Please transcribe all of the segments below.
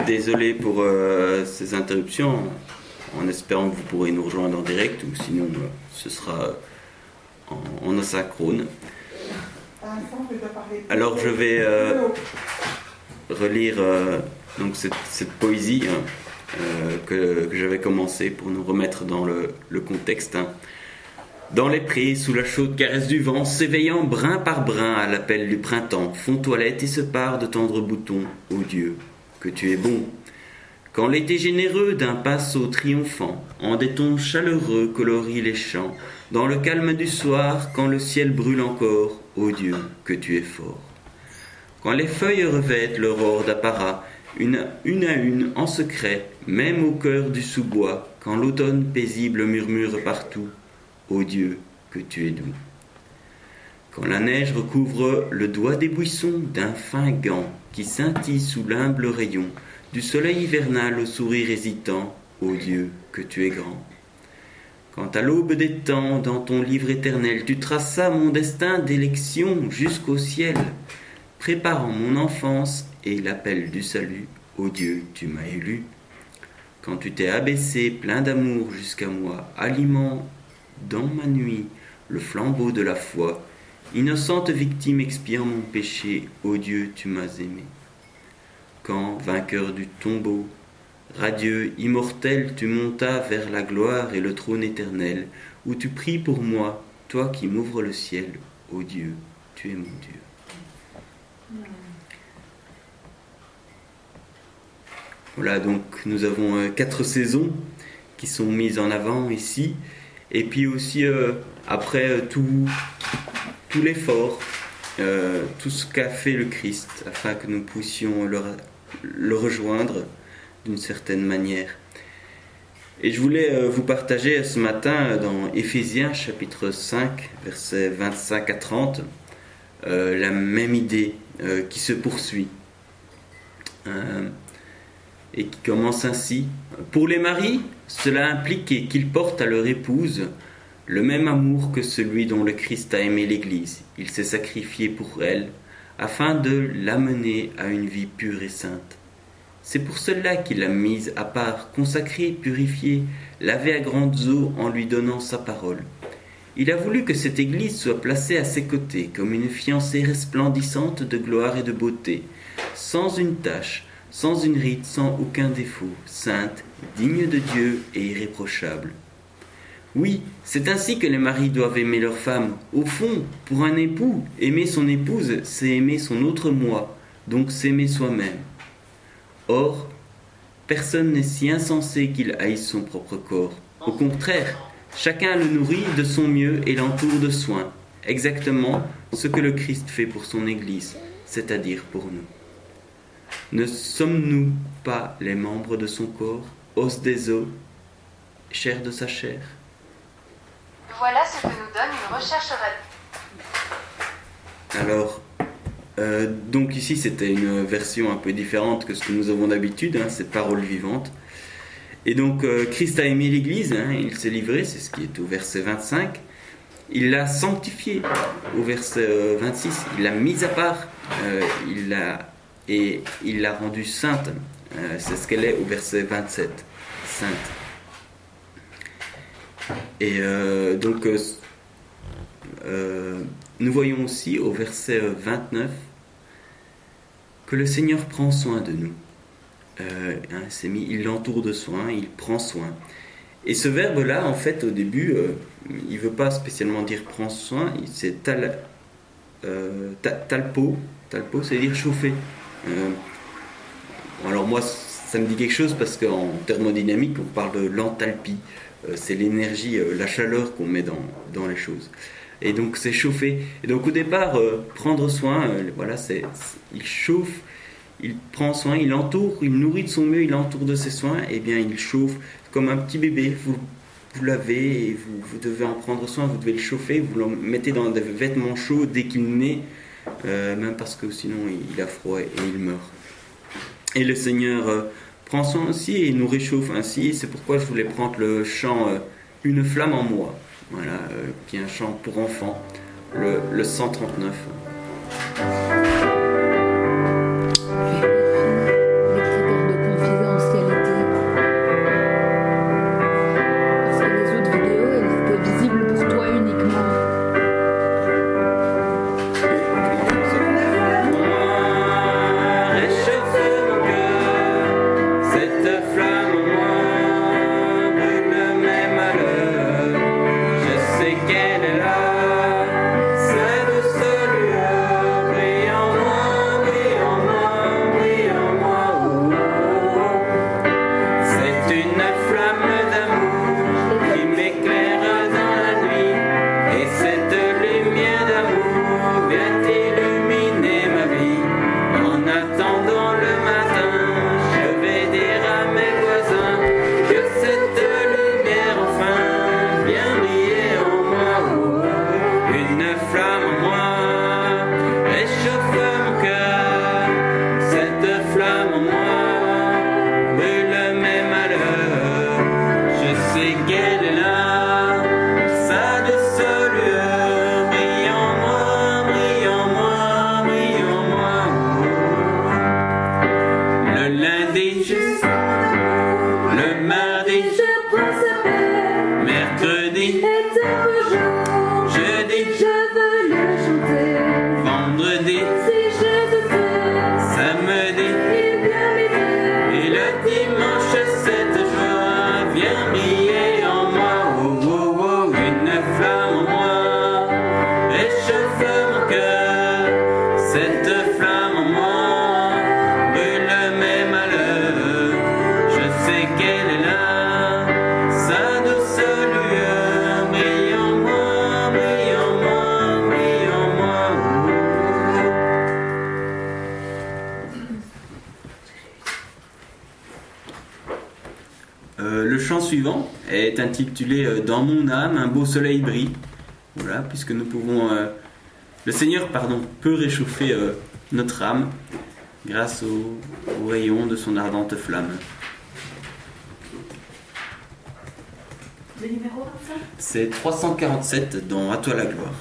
désolé pour ces interruptions, en espérant que vous pourrez nous rejoindre en direct, ou sinon ce sera en asynchrone. Alors je vais relire donc cette poésie que j'avais commencé pour nous remettre dans le contexte. Dans les prés, sous la chaude caresse du vent, s'éveillant brin par brin à l'appel du printemps, font toilette et se parent de tendres boutons. Ô Dieu, que tu es bon. Quand l'été généreux d'un pinceau triomphant, en des tons chaleureux colorie les champs, dans le calme du soir, quand le ciel brûle encore, ô Dieu, que tu es fort. Quand les feuilles revêtent l'aurore d'apparat, une à une, en secret, même au cœur du sous-bois, quand l'automne paisible murmure partout, ô Dieu, que tu es doux. Quand la neige recouvre le doigt des buissons d'un fin gant qui scintille sous l'humble rayon du soleil hivernal au sourire hésitant, ô Dieu, que tu es grand. Quand à l'aube des temps, dans ton livre éternel, tu traças mon destin d'élection jusqu'au ciel, préparant mon enfance et l'appel du salut, ô Dieu, tu m'as élu. Quand tu t'es abaissé, plein d'amour jusqu'à moi, aliment dans ma nuit le flambeau de la foi, innocente victime expiant mon péché, ô Dieu, tu m'as aimé. Quand, vainqueur du tombeau, radieux, immortel, tu montas vers la gloire et le trône éternel, où tu pries pour moi, toi qui m'ouvres le ciel, ô Dieu, tu es mon Dieu. Voilà, donc nous avons 4 saisons qui sont mises en avant ici, et puis aussi après tout l'effort, tout ce qu'a fait le Christ, afin que nous puissions le rejoindre d'une certaine manière. Et je voulais vous partager ce matin dans Éphésiens chapitre 5, versets 25 à 30, la même idée qui se poursuit. Et qui commence ainsi. Pour les maris, cela implique qu'ils portent à leur épouse le même amour que celui dont le Christ a aimé l'Église. Il s'est sacrifié pour elle, afin de l'amener à une vie pure et sainte. C'est pour cela qu'il l'a mise à part, consacrée, purifiée, lavée à grandes eaux en lui donnant sa parole. Il a voulu que cette Église soit placée à ses côtés, comme une fiancée resplendissante de gloire et de beauté, sans une tache, sans une ride, sans aucun défaut, sainte, digne de Dieu et irréprochable. Oui, c'est ainsi que les maris doivent aimer leur femme. Au fond, pour un époux, aimer son épouse, c'est aimer son autre moi, donc s'aimer soi-même. Or, personne n'est si insensé qu'il haïsse son propre corps. Au contraire, chacun le nourrit de son mieux et l'entoure de soins, exactement ce que le Christ fait pour son Église, c'est-à-dire pour nous. Ne sommes-nous pas les membres de son corps, os des os, chair de sa chair? Voilà ce que nous donne une recherche radio. Alors, donc ici c'était une version un peu différente que ce que nous avons d'habitude, c'est parole vivante. Et donc Christ a aimé l'Église, il s'est livré, c'est ce qui est au verset 25. Il l'a sanctifiée au verset 26, il l'a mise à part, et il l'a rendue sainte, c'est ce qu'elle est au verset 27, sainte. Et donc nous voyons aussi au verset 29 que le Seigneur prend soin de nous. Il l'entoure de soin, il prend soin. Et ce verbe-là, en fait, au début, il ne veut pas spécialement dire prend soin, c'est talpo, c'est-à-dire chauffer. Alors moi, ça me dit quelque chose parce qu'en thermodynamique, on parle de l'enthalpie. C'est l'énergie, la chaleur qu'on met dans les choses. Et donc c'est chauffer. Et donc au départ, prendre soin, voilà, il chauffe, il prend soin, il entoure, il nourrit de son mieux, il entoure de ses soins, et bien il chauffe comme un petit bébé. Vous l'avez et vous devez en prendre soin, vous devez le chauffer, vous le mettez dans des vêtements chauds dès qu'il naît, même parce que sinon il a froid et il meurt. Et le Seigneur prend soin aussi et nous réchauffe ainsi. C'est pourquoi je voulais prendre le chant Une flamme en moi, voilà, qui est un chant pour enfants, le 139. Les prières de lundi, le mardi, Je prends sa paix, mercredi, est un beau jour. jeudi, Je veux le chanter. vendredi, Si je te fais, samedi il vient m'aider. et le dimanche, cette joie vient briller en moi. Oh, oh, oh, une flamme en moi réchauffe mon cœur. Cette flamme en moi brûle mes malheurs. Je sais qu'elle est là, sa douce lueur brille en moi, brille en moi, brille en moi. Le chant suivant est intitulé Dans mon âme, un beau soleil brille. Voilà, puisque nous pouvons. Le Seigneur, peut réchauffer notre âme grâce au rayon de son ardente flamme. Le numéro, ça? C'est 347 dans À toi la gloire.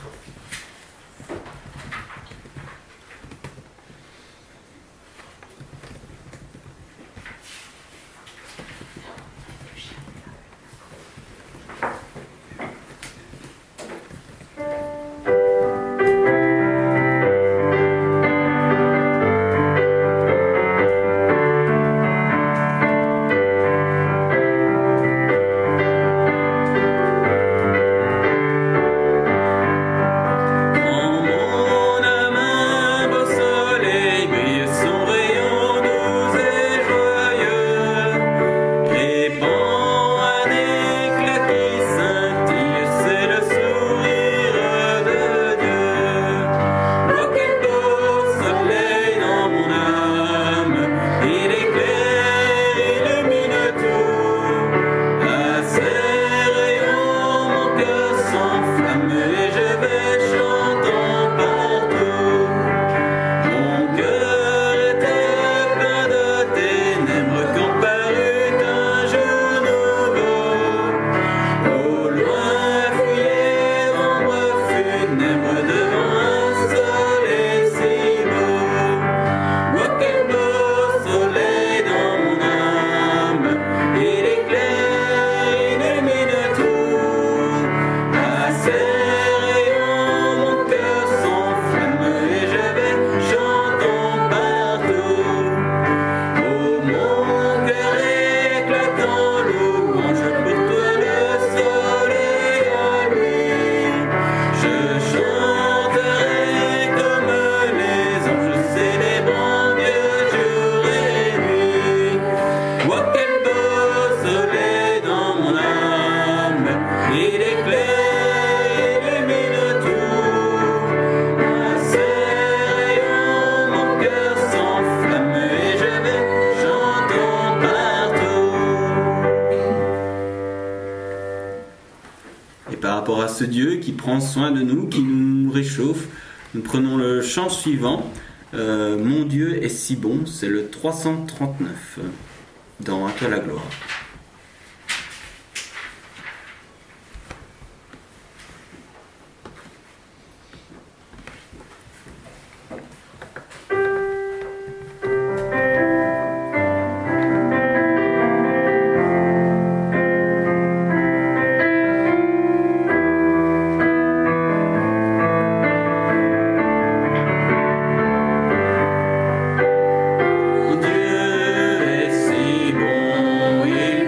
Ce Dieu qui prend soin de nous, qui nous réchauffe. Nous prenons le chant suivant. Mon Dieu est si bon, c'est le 339 dans À toi la gloire. Dieu est si bon.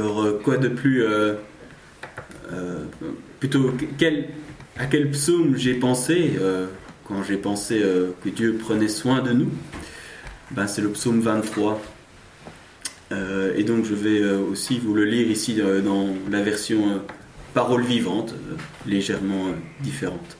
Alors, quoi de plus... plutôt, à quel psaume j'ai pensé quand j'ai pensé que Dieu prenait soin de nous? Ben, c'est le psaume 23. Et donc, je vais aussi vous le lire ici dans la version parole vivante, légèrement différente.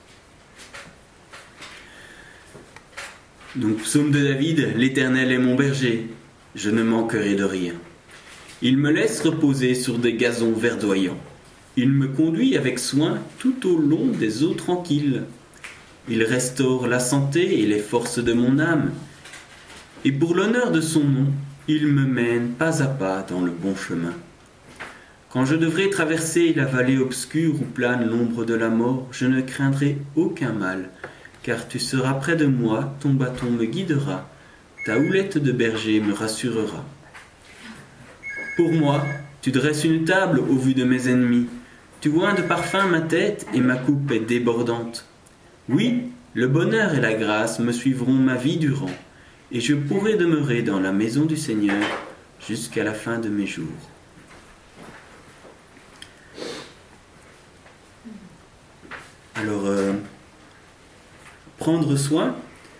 Donc, psaume de David, l'Éternel est mon berger, je ne manquerai de rien. Il me laisse reposer sur des gazons verdoyants. Il me conduit avec soin tout au long des eaux tranquilles. Il restaure la santé et les forces de mon âme. Et pour l'honneur de son nom, il me mène pas à pas dans le bon chemin. Quand je devrais traverser la vallée obscure où plane l'ombre de la mort, je ne craindrai aucun mal, car tu seras près de moi, ton bâton me guidera, ta houlette de berger me rassurera. Pour moi, tu dresses une table au vu de mes ennemis. Tu oins de parfum ma tête et ma coupe est débordante. Oui, le bonheur et la grâce me suivront ma vie durant, et je pourrai demeurer dans la maison du Seigneur jusqu'à la fin de mes jours. Alors, prendre soin,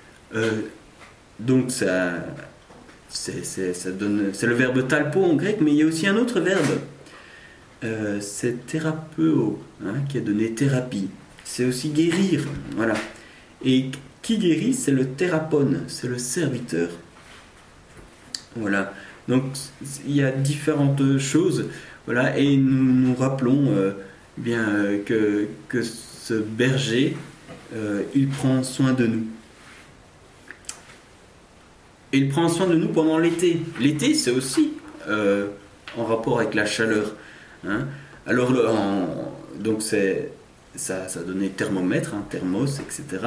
donc ça donne, c'est le verbe talpo en grec, mais il y a aussi un autre verbe. C'est thérapeo, qui a donné thérapie. C'est aussi guérir, voilà. Et qui guérit, c'est le thérapone, c'est le serviteur. Voilà. Donc il y a différentes choses, voilà, et nous rappelons que ce berger, il prend soin de nous. Et il prend soin de nous pendant l'été. L'été, c'est aussi en rapport avec la chaleur. Alors, donc ça donnait thermomètre, thermos, etc.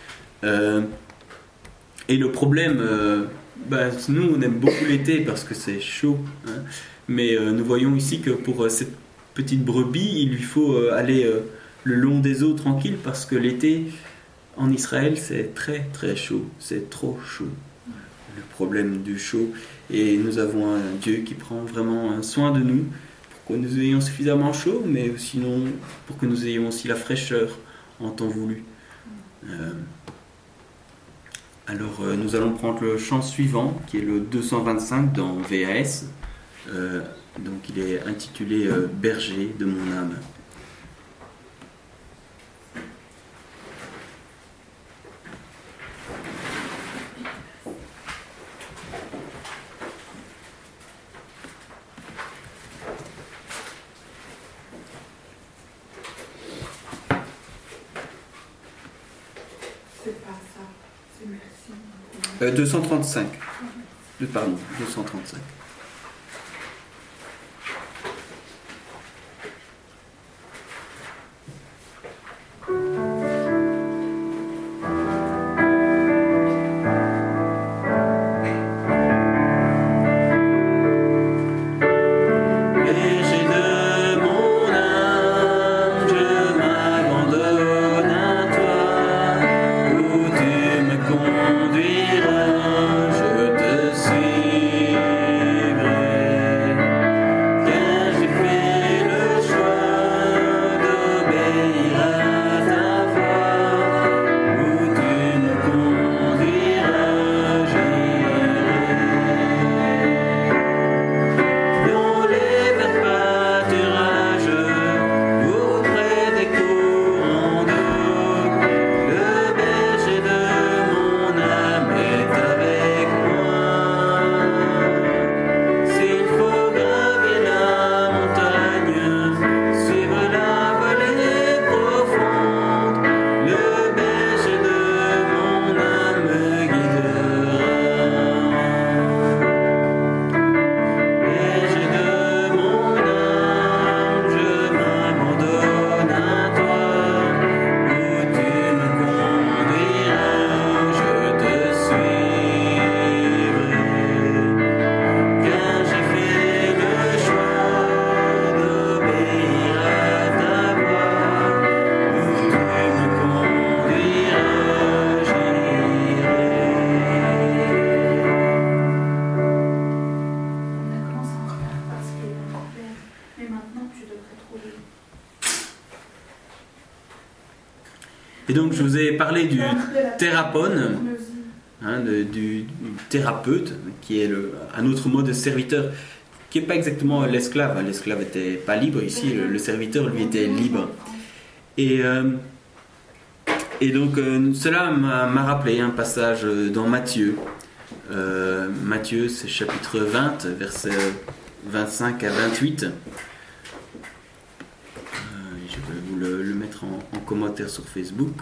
Et le problème, nous on aime beaucoup l'été parce que c'est chaud, mais nous voyons ici que pour cette petite brebis, il lui faut aller le long des eaux tranquille parce que l'été en Israël c'est très très chaud, c'est trop chaud. Le problème du chaud, et nous avons un Dieu qui prend vraiment soin de nous pour que nous ayons suffisamment chaud, mais sinon pour que nous ayons aussi la fraîcheur en temps voulu. Alors nous allons prendre le chant suivant qui est le 225 dans VAS, donc il est intitulé Berger de mon âme. C'est pas ça, c'est merci. 235. Pardon, 235. Conduira, je te suis. Et donc je vous ai parlé du thérapone, du thérapeute, qui est un autre mot de serviteur, qui n'est pas exactement l'esclave. L'esclave n'était pas libre ici, le serviteur lui était libre. Et donc cela m'a rappelé un passage dans Matthieu. Matthieu, c'est chapitre 20, versets 25 à 28. Je vais vous le mettre en commentaire sur Facebook.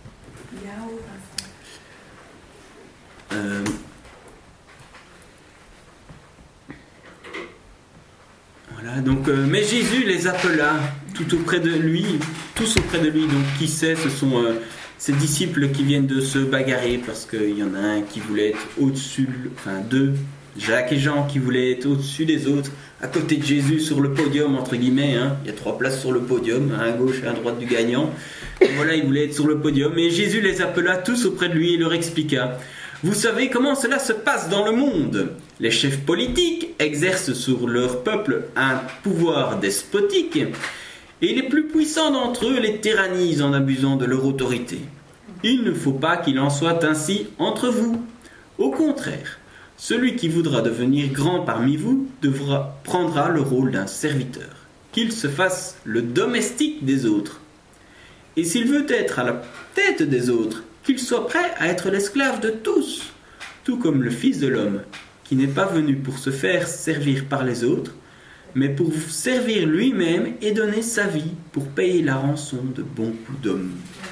Voilà, donc, mais Jésus les appela tous auprès de lui. Donc, qui sait, ce sont ces disciples qui viennent de se bagarrer parce qu'il y en a un qui voulait être au-dessus, deux, Jacques et Jean, qui voulaient être au-dessus des autres, à côté de Jésus sur le podium, entre guillemets. Il y a 3 places sur le podium, à gauche et à droite du gagnant. Et voilà, ils voulaient être sur le podium. Et Jésus les appela tous auprès de lui et leur expliqua: vous savez comment cela se passe dans le monde. Les chefs politiques exercent sur leur peuple un pouvoir despotique, et les plus puissants d'entre eux les tyrannisent en abusant de leur autorité. Il ne faut pas qu'il en soit ainsi entre vous. Au contraire, celui qui voudra devenir grand parmi vous prendra le rôle d'un serviteur, qu'il se fasse le domestique des autres. Et s'il veut être à la tête des autres, qu'il soit prêt à être l'esclave de tous, tout comme le Fils de l'homme, qui n'est pas venu pour se faire servir par les autres, mais pour servir lui-même et donner sa vie pour payer la rançon de beaucoup d'hommes.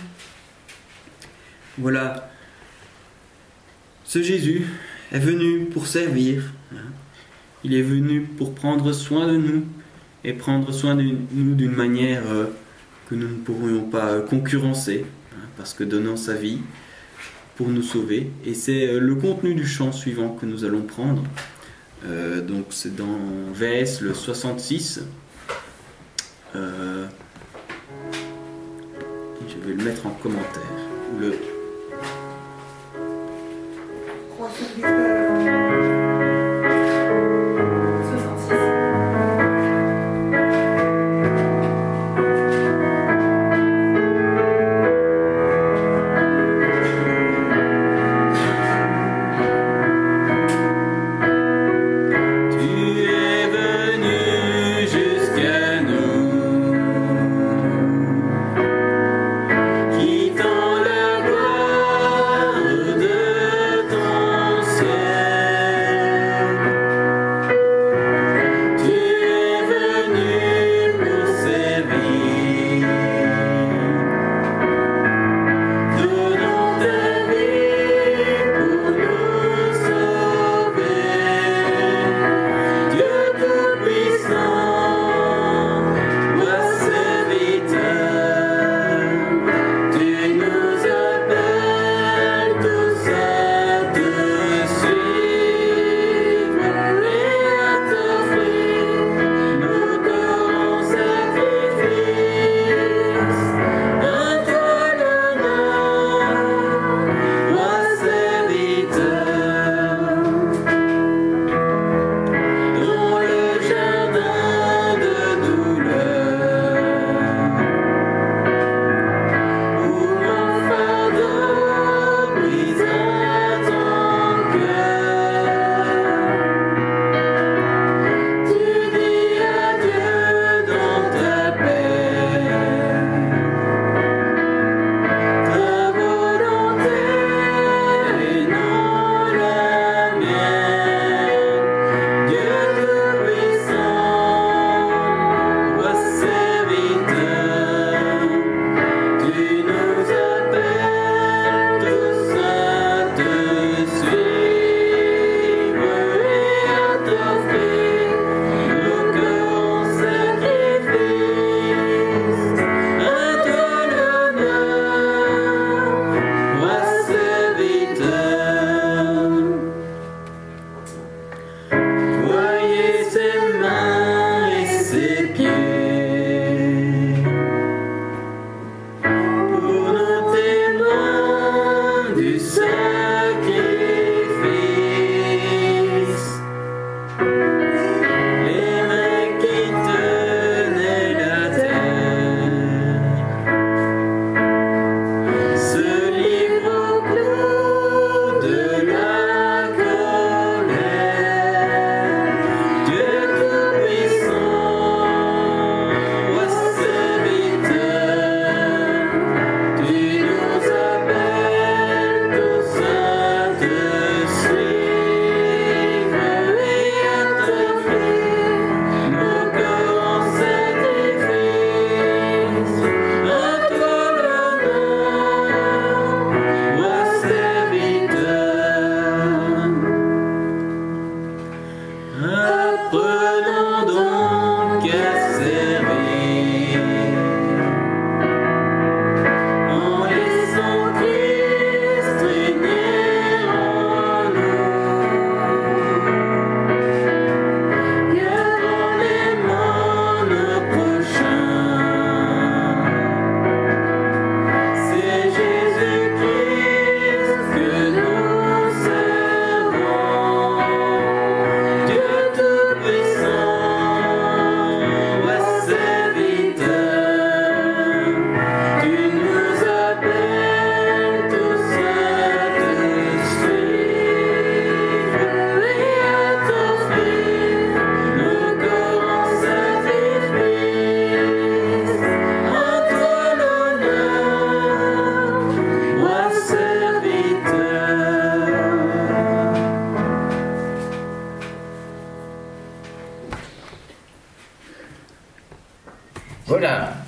Voilà, ce Jésus est venu pour servir. Il est venu pour prendre soin de nous et prendre soin de nous d'une manière que nous ne pourrions pas concurrencer, parce que donnant sa vie pour nous sauver. Et c'est le contenu du chant suivant que nous allons prendre. Donc c'est dans VS le 66. Je vais le mettre en commentaire. Qui dans la gloire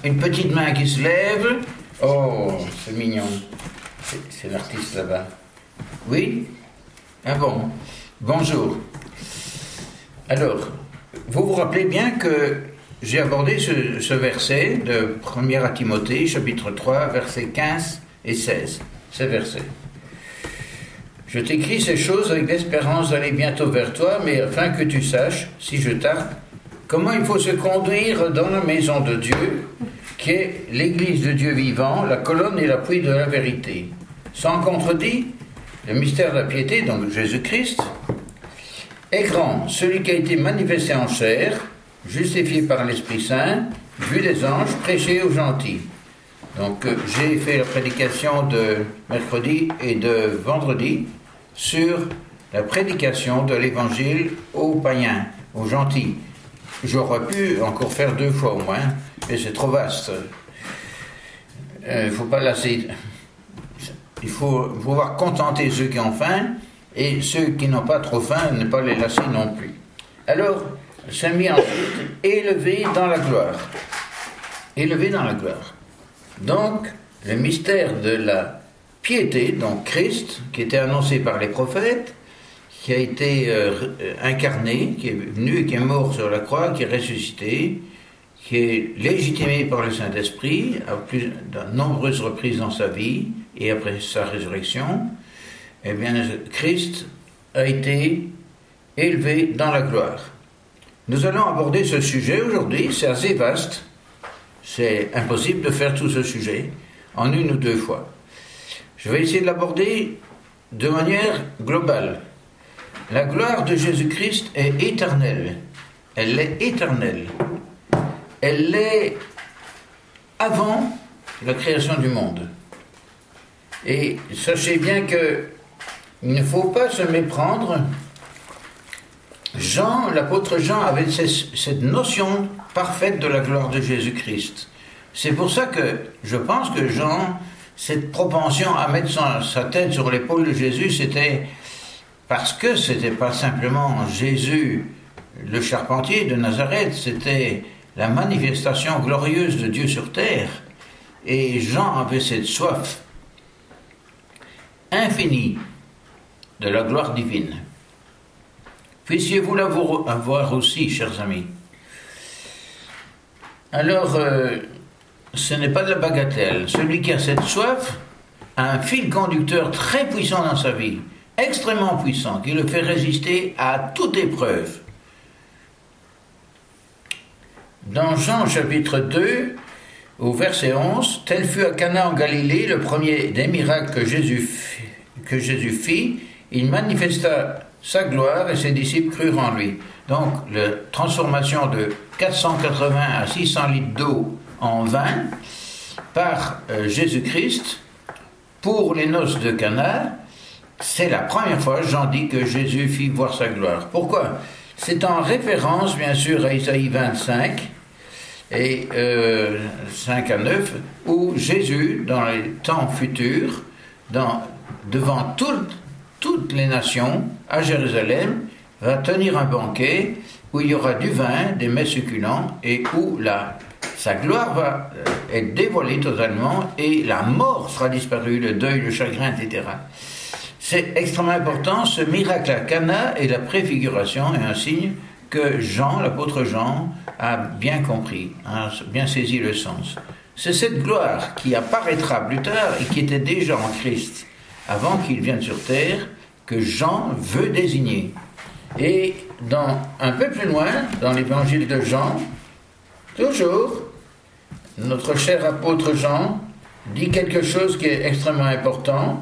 une petite main qui se lève. Oh, c'est mignon. C'est l'artiste là-bas. Oui? Ah bon. Bonjour. Alors, vous vous rappelez bien que j'ai abordé ce verset de 1 Timothée, chapitre 3, versets 15 et 16. Ces versets. Je t'écris ces choses avec l'espérance d'aller bientôt vers toi, mais afin que tu saches, si je tarde, comment il faut se conduire dans la maison de Dieu, qui est l'église de Dieu vivant, la colonne et l'appui de la vérité. Sans contredit, le mystère de la piété, donc Jésus-Christ, est grand, celui qui a été manifesté en chair, justifié par l'Esprit Saint, vu des anges, prêché aux gentils. Donc j'ai fait la prédication de mercredi et de vendredi sur la prédication de l'évangile aux païens, aux gentils. J'aurais pu encore faire 2 fois au moins, mais c'est trop vaste. Il faut pas lasser. Il faut pouvoir contenter ceux qui ont faim, et ceux qui n'ont pas trop faim, ne pas les lasser non plus. Alors, c'est mis ensuite élevé dans la gloire. Élevé dans la gloire. Donc, le mystère de la piété, donc Christ, qui était annoncé par les prophètes, qui a été incarné, qui est venu et qui est mort sur la croix, qui est ressuscité, qui est légitimé par le Saint-Esprit à de nombreuses reprises dans sa vie et après sa résurrection, eh bien, Christ a été élevé dans la gloire. Nous allons aborder ce sujet aujourd'hui, c'est assez vaste. C'est impossible de faire tout ce sujet en 1 ou 2 fois. Je vais essayer de l'aborder de manière globale. La gloire de Jésus-Christ est éternelle. Elle est éternelle. Elle l'est avant la création du monde. Et sachez bien que il ne faut pas se méprendre. L'apôtre Jean avait cette notion parfaite de la gloire de Jésus-Christ. C'est pour ça que je pense que Jean, cette propension à mettre sa tête sur l'épaule de Jésus, c'était parce que c'était pas simplement Jésus, le charpentier de Nazareth, c'était la manifestation glorieuse de Dieu sur terre. Et Jean avait cette soif infinie de la gloire divine. Puissiez-vous l'avoir aussi, chers amis. Alors, ce n'est pas de la bagatelle. Celui qui a cette soif a un fil conducteur très puissant dans sa vie, extrêmement puissant, qui le fait résister à toute épreuve. Dans Jean chapitre 2, au verset 11, « Tel fut à Cana en Galilée le premier des miracles que Jésus fit, il manifesta sa gloire et ses disciples crurent en lui. » Donc, la transformation de 480 à 600 litres d'eau en vin par Jésus-Christ pour les noces de Cana, c'est la première fois, Jean dit, que Jésus fit voir sa gloire. Pourquoi? C'est en référence, bien sûr, à Isaïe 25 et 5 à 9, où Jésus, dans les temps futurs, devant toutes les nations, à Jérusalem, va tenir un banquet où il y aura du vin, des mets succulents, et où sa gloire va être dévoilée totalement, et la mort sera disparue, le deuil, le chagrin, etc. C'est extrêmement important, ce miracle à Cana est la préfiguration et un signe que Jean, l'apôtre Jean, a bien compris, a bien saisi le sens. C'est cette gloire qui apparaîtra plus tard et qui était déjà en Christ, avant qu'il vienne sur terre, que Jean veut désigner. Et un peu plus loin, dans l'évangile de Jean, toujours, notre cher apôtre Jean dit quelque chose qui est extrêmement important.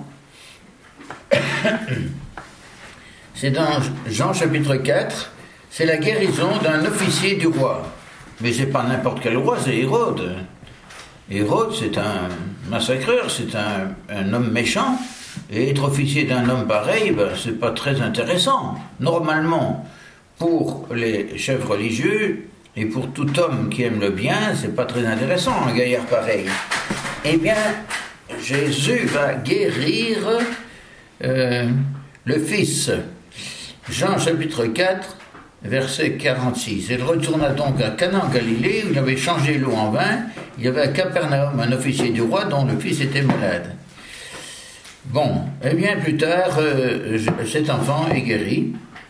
C'est dans Jean chapitre 4, c'est la guérison d'un officier du roi. Mais c'est pas n'importe quel roi, c'est Hérode. Hérode, c'est un massacreur, c'est un homme méchant. Et être officier d'un homme pareil, c'est pas très intéressant. Normalement, pour les chefs religieux et pour tout homme qui aime le bien, c'est pas très intéressant, un gaillard pareil. Eh bien, Jésus va guérir le Fils. Jean chapitre 4, verset 46. Il retourna donc à Cana en Galilée, où il avait changé l'eau en vin, Il y avait à Capernaum un officier du roi dont le fils était malade. Bon, et bien plus tard, cet enfant est guéri.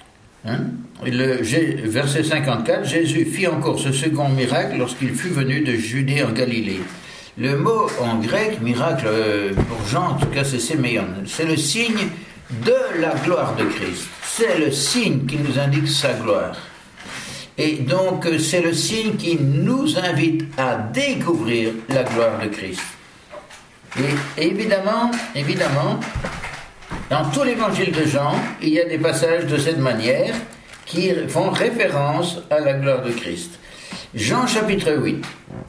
Verset 54, Jésus fit encore ce second miracle lorsqu'il fut venu de Judée en Galilée. Le mot en grec, miracle, pour Jean, en tout cas c'est séméon, c'est le signe de la gloire de Christ. C'est le signe qui nous indique sa gloire. Et donc c'est le signe qui nous invite à découvrir la gloire de Christ. Et évidemment, dans tout l'évangile de Jean, il y a des passages de cette manière qui font référence à la gloire de Christ. Jean chapitre 8,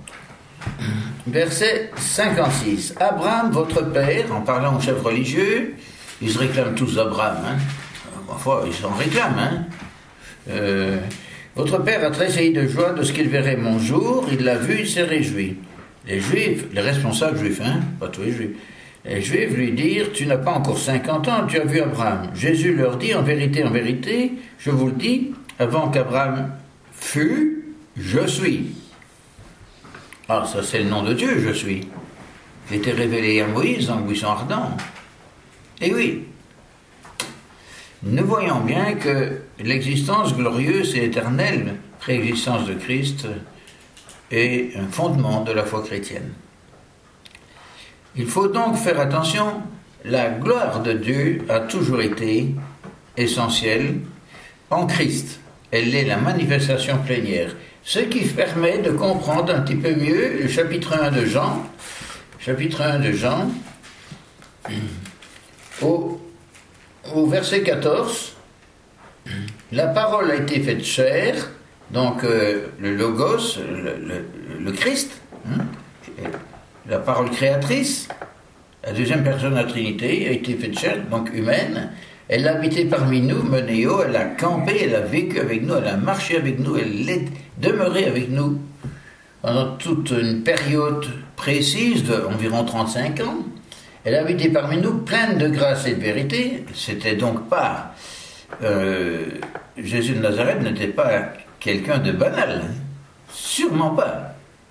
verset 56. Abraham, votre père, en parlant aux chefs religieux, ils se réclament tous d'Abraham, Enfin, ils s'en réclament, votre père a tressailli de joie de ce qu'il verrait mon jour, il l'a vu, il s'est réjoui. Les Juifs, les responsables juifs, pas tous les Juifs, les Juifs lui dirent, tu n'as pas encore 50 ans, tu as vu Abraham. Jésus leur dit, en vérité, je vous le dis, avant qu'Abraham fût, je suis. Ah, ça c'est le nom de Dieu, je suis. Il était révélé à Moïse dans le buisson ardent. Et oui, nous voyons bien que l'existence glorieuse et éternelle, préexistence de Christ, est un fondement de la foi chrétienne. Il faut donc faire attention, la gloire de Dieu a toujours été essentielle en Christ. Elle est la manifestation plénière. Ce qui permet de comprendre un petit peu mieux le chapitre 1 de Jean. Chapitre 1 de Jean, au verset 14, la parole a été faite chair, donc le Logos, le Christ, la parole créatrice, la deuxième personne de la Trinité, a été faite chair, donc humaine. Elle a habité parmi nous, Monéo, elle a campé, elle a vécu avec nous, elle a marché avec nous, elle est demeurée avec nous pendant toute une période précise d'environ 35 ans. Elle a habité parmi nous, pleine de grâce et de vérité. C'était donc pas... Jésus de Nazareth n'était pas quelqu'un de banal, sûrement pas.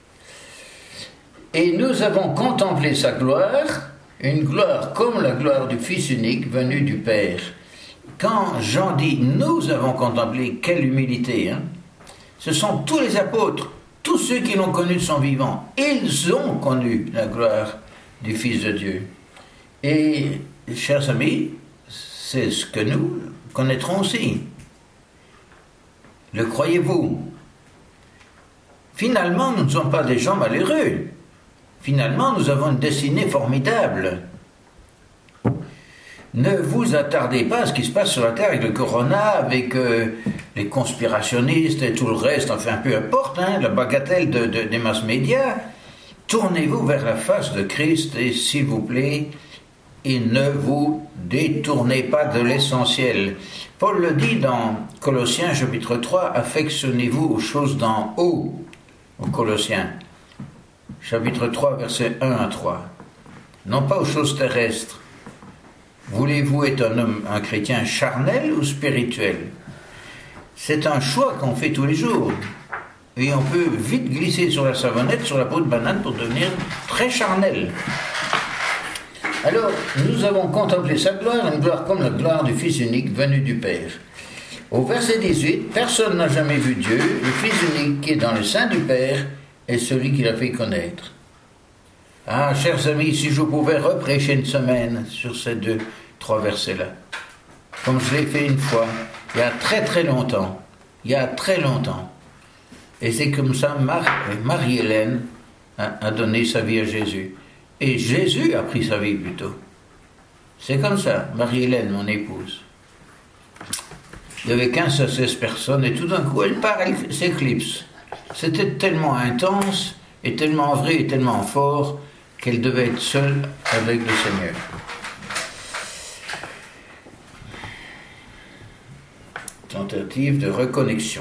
Et nous avons contemplé sa gloire, une gloire comme la gloire du Fils unique venu du Père. Quand Jean dit « nous avons contemplé », quelle humilité, Ce sont tous les apôtres, tous ceux qui l'ont connu de son vivant. Ils ont connu la gloire du Fils de Dieu. Et, chers amis, c'est ce que nous connaîtrons aussi. Le croyez-vous? Finalement, nous ne sommes pas des gens malheureux. Finalement, nous avons une destinée formidable. Ne vous attardez pas à ce qui se passe sur la Terre avec le corona, avec les conspirationnistes et tout le reste, enfin peu importe, la bagatelle des masses médias. Tournez-vous vers la face de Christ et s'il vous plaît, et ne vous détournez pas de l'essentiel. Paul le dit dans Colossiens chapitre 3, affectionnez-vous aux choses d'en haut, aux Colossiens. Chapitre 3, versets 1 à 3. Non pas aux choses terrestres. Voulez-vous être un chrétien charnel ou spirituel? C'est un choix qu'on fait tous les jours. Et on peut vite glisser sur la savonnette, sur la peau de banane pour devenir très charnel. Alors, nous avons contemplé sa gloire, une gloire comme la gloire du Fils unique venu du Père. Au verset 18, personne n'a jamais vu Dieu, le Fils unique qui est dans le sein du Père est celui qui l'a fait connaître. Ah, chers amis, si je pouvais reprêcher une semaine sur ces 2-3 versets-là, comme je l'ai fait une fois, il y a très longtemps, et c'est comme ça Marie-Hélène a donné sa vie à Jésus. Et Jésus a pris sa vie plutôt. C'est comme ça, Marie-Hélène, mon épouse. Il n'y avait 15 à 16 personnes, et tout d'un coup, elle part, elle s'éclipse. C'était tellement intense, et tellement vrai, et tellement fort, qu'elle devait être seule avec le Seigneur. Tentative de reconnexion.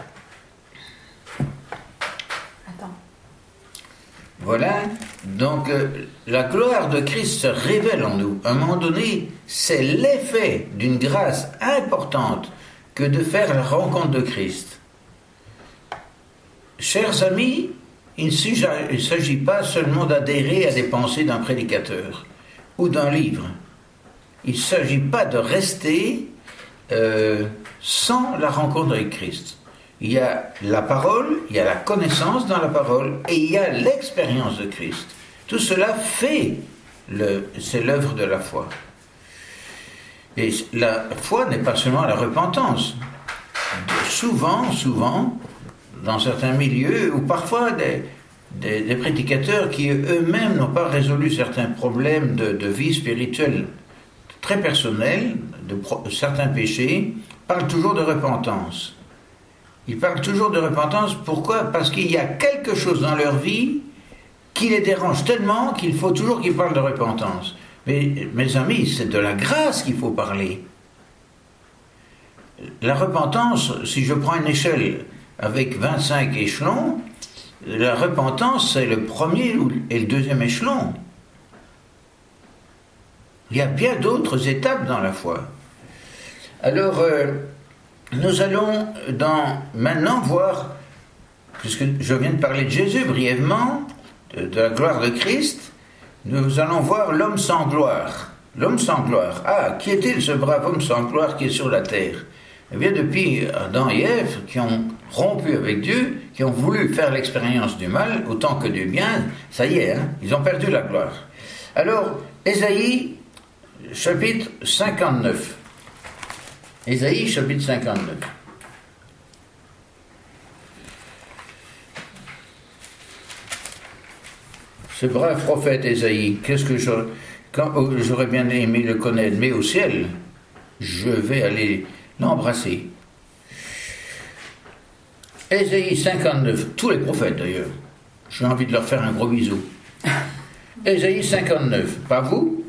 Voilà, donc la gloire de Christ se révèle en nous. À un moment donné, c'est l'effet d'une grâce importante que de faire la rencontre de Christ. Chers amis, il ne s'agit pas seulement d'adhérer à des pensées d'un prédicateur ou d'un livre. Il ne s'agit pas de rester sans la rencontre avec Christ. Il y a la parole, il y a la connaissance dans la parole et il y a l'expérience de Christ. Tout cela c'est l'œuvre de la foi. Et la foi n'est pas seulement la repentance. Souvent, dans certains milieux, ou parfois des prédicateurs qui eux-mêmes n'ont pas résolu certains problèmes de vie spirituelle très personnels, de certains péchés, parlent toujours de repentance. Ils parlent toujours de repentance, pourquoi? Parce qu'il y a quelque chose dans leur vie qui les dérange tellement qu'il faut toujours qu'ils parlent de repentance. Mais mes amis, c'est de la grâce qu'il faut parler. La repentance, si je prends une échelle avec 25 échelons, la repentance, c'est le premier et le deuxième échelon. Il y a bien d'autres étapes dans la foi. Alors, nous allons maintenant voir, puisque je viens de parler de Jésus brièvement, de la gloire de Christ, nous allons voir l'homme sans gloire. L'homme sans gloire. Ah, qui est-il ce brave homme sans gloire qui est sur la terre? Eh bien, depuis Adam et Ève, qui ont rompu avec Dieu, qui ont voulu faire l'expérience du mal autant que du bien, ça y est, ils ont perdu la gloire. Alors, Ésaïe, chapitre 59. Ésaïe, chapitre 59. Ce brave prophète Ésaïe, j'aurais bien aimé le connaître, mais au ciel, je vais aller l'embrasser. Ésaïe 59, tous les prophètes d'ailleurs, j'ai envie de leur faire un gros bisou. Ésaïe 59, pas vous?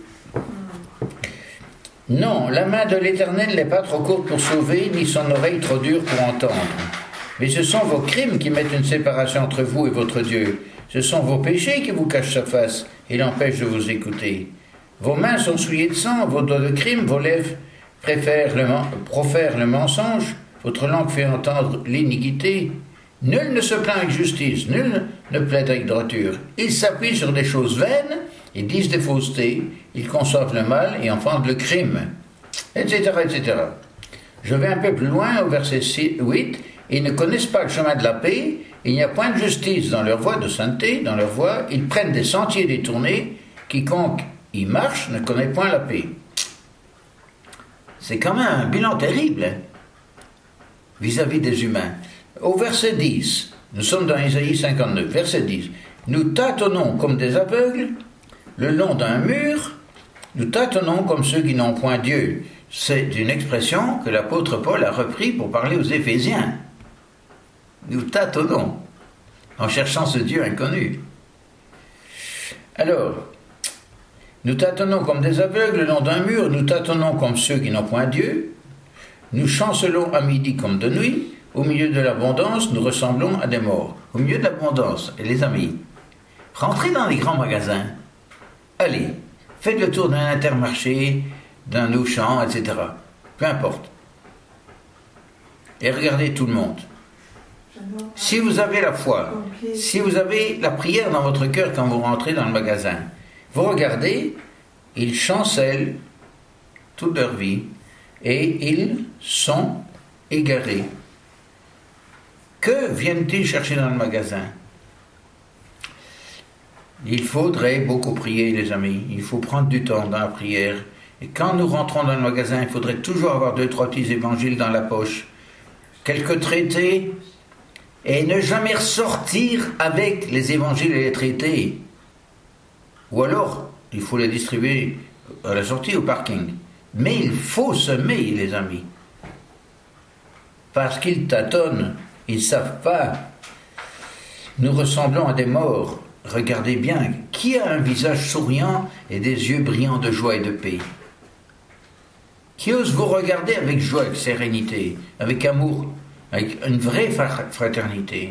Non, la main de l'Éternel n'est pas trop courte pour sauver, ni son oreille trop dure pour entendre. Mais ce sont vos crimes qui mettent une séparation entre vous et votre Dieu. Ce sont vos péchés qui vous cachent sa face et l'empêchent de vous écouter. Vos mains sont souillées de sang, vos doigts de crime, vos lèvres profèrent le mensonge, votre langue fait entendre l'iniquité. Nul ne se plaint avec justice, nul ne plaide avec droiture. Ils s'appuient sur des choses vaines, ils disent des faussetés, ils conçoivent le mal et enfantent le crime, etc., etc. Je vais un peu plus loin au verset 8. Ils ne connaissent pas le chemin de la paix, il n'y a point de justice dans leur voie, de sainteté dans leur voie, ils prennent des sentiers détournés, quiconque y marche ne connaît point la paix. C'est quand même un bilan terrible vis-à-vis des humains. Au verset 10, nous sommes dans Ésaïe 59, verset 10, nous tâtonnons comme des aveugles le long d'un mur, nous tâtonnons comme ceux qui n'ont point Dieu. C'est une expression que l'apôtre Paul a repris pour parler aux Éphésiens. Nous tâtonnons en cherchant ce Dieu inconnu. Alors, nous tâtonnons comme des aveugles le long d'un mur, nous tâtonnons comme ceux qui n'ont point Dieu, nous chancelons à midi comme de nuit, au milieu de l'abondance, nous ressemblons à des morts. Au milieu de l'abondance, et les amis, rentrez dans les grands magasins, allez, faites le tour d'un Intermarché, d'un Auchan, etc. Peu importe. Et regardez tout le monde. Si vous avez la foi, si vous avez la prière dans votre cœur quand vous rentrez dans le magasin, vous regardez, ils chancellent toute leur vie et ils sont égarés. Que viennent-ils chercher dans le magasin? Il faudrait beaucoup prier, les amis. Il faut prendre du temps dans la prière. Et quand nous rentrons dans le magasin, il faudrait toujours avoir 2-3 petits évangiles dans la poche, quelques traités, et ne jamais ressortir avec les évangiles et les traités. Ou alors, il faut les distribuer à la sortie au parking. Mais il faut semer, les amis. Parce qu'ils tâtonnent, ils ne savent pas. Nous ressemblons à des morts. Regardez bien, qui a un visage souriant et des yeux brillants de joie et de paix? Qui ose vous regarder avec joie, avec sérénité, avec amour, avec une vraie fraternité?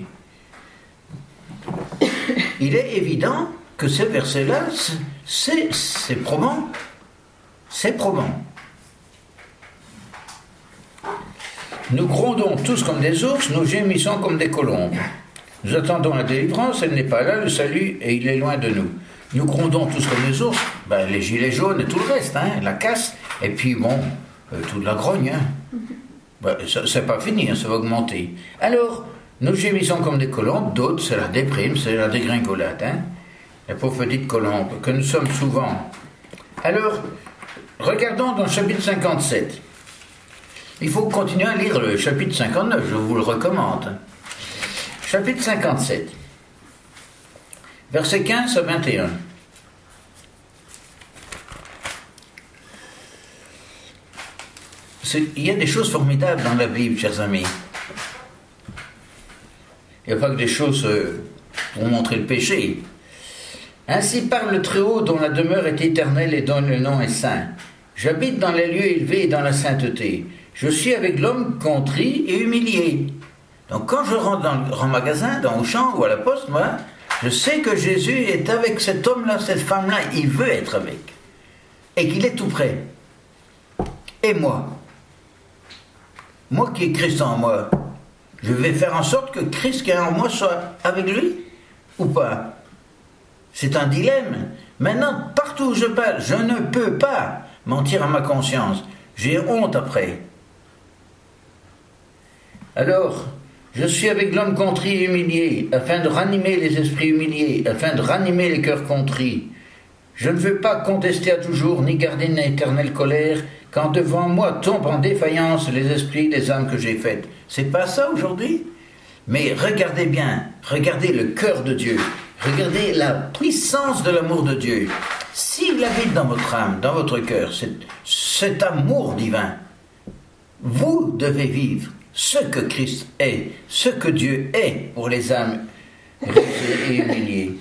Il est évident que ces versets-là, c'est probant. C'est probant. Nous grondons tous comme des ours, nous gémissons comme des colombes. Nous attendons la délivrance, elle n'est pas là, le salut, et il est loin de nous. Nous grondons tous comme les ours, les gilets jaunes et tout le reste, la casse, et puis toute la grogne. C'est pas fini, ça va augmenter. Alors, nous gémissons comme des colombes, d'autres, c'est la déprime, c'est la dégringolade. La pauvre petite colombe, que nous sommes souvent. Alors, regardons dans le chapitre 57. Il faut continuer à lire le chapitre 59, je vous le recommande. Chapitre 57, versets 15 à 21. Il y a des choses formidables dans la Bible, chers amis. Il n'y a pas que des choses pour montrer le péché. Ainsi parle le Très-Haut, dont la demeure est éternelle et dont le nom est saint. J'habite dans les lieux élevés et dans la sainteté. Je suis avec l'homme contrit et humilié. Donc quand je rentre dans le grand magasin, dans Auchan ou à la poste, moi, je sais que Jésus est avec cet homme-là, cette femme-là, il veut être avec. Et qu'il est tout près. Et moi qui ai Christ en moi, je vais faire en sorte que Christ qui est en moi soit avec lui ou pas. C'est un dilemme. Maintenant, partout où je passe, je ne peux pas mentir à ma conscience. J'ai honte après. Alors, je suis avec l'homme contrit et humilié, afin de ranimer les esprits humiliés, afin de ranimer les cœurs contrits. Je ne veux pas contester à toujours, ni garder une éternelle colère, quand devant moi tombent en défaillance les esprits des âmes que j'ai faites. C'est pas ça aujourd'hui? Mais regardez bien, regardez le cœur de Dieu, regardez la puissance de l'amour de Dieu. S'il habite dans votre âme, dans votre cœur, cet amour divin, vous devez vivre ce que Christ est, ce que Dieu est pour les âmes brisées et humiliées.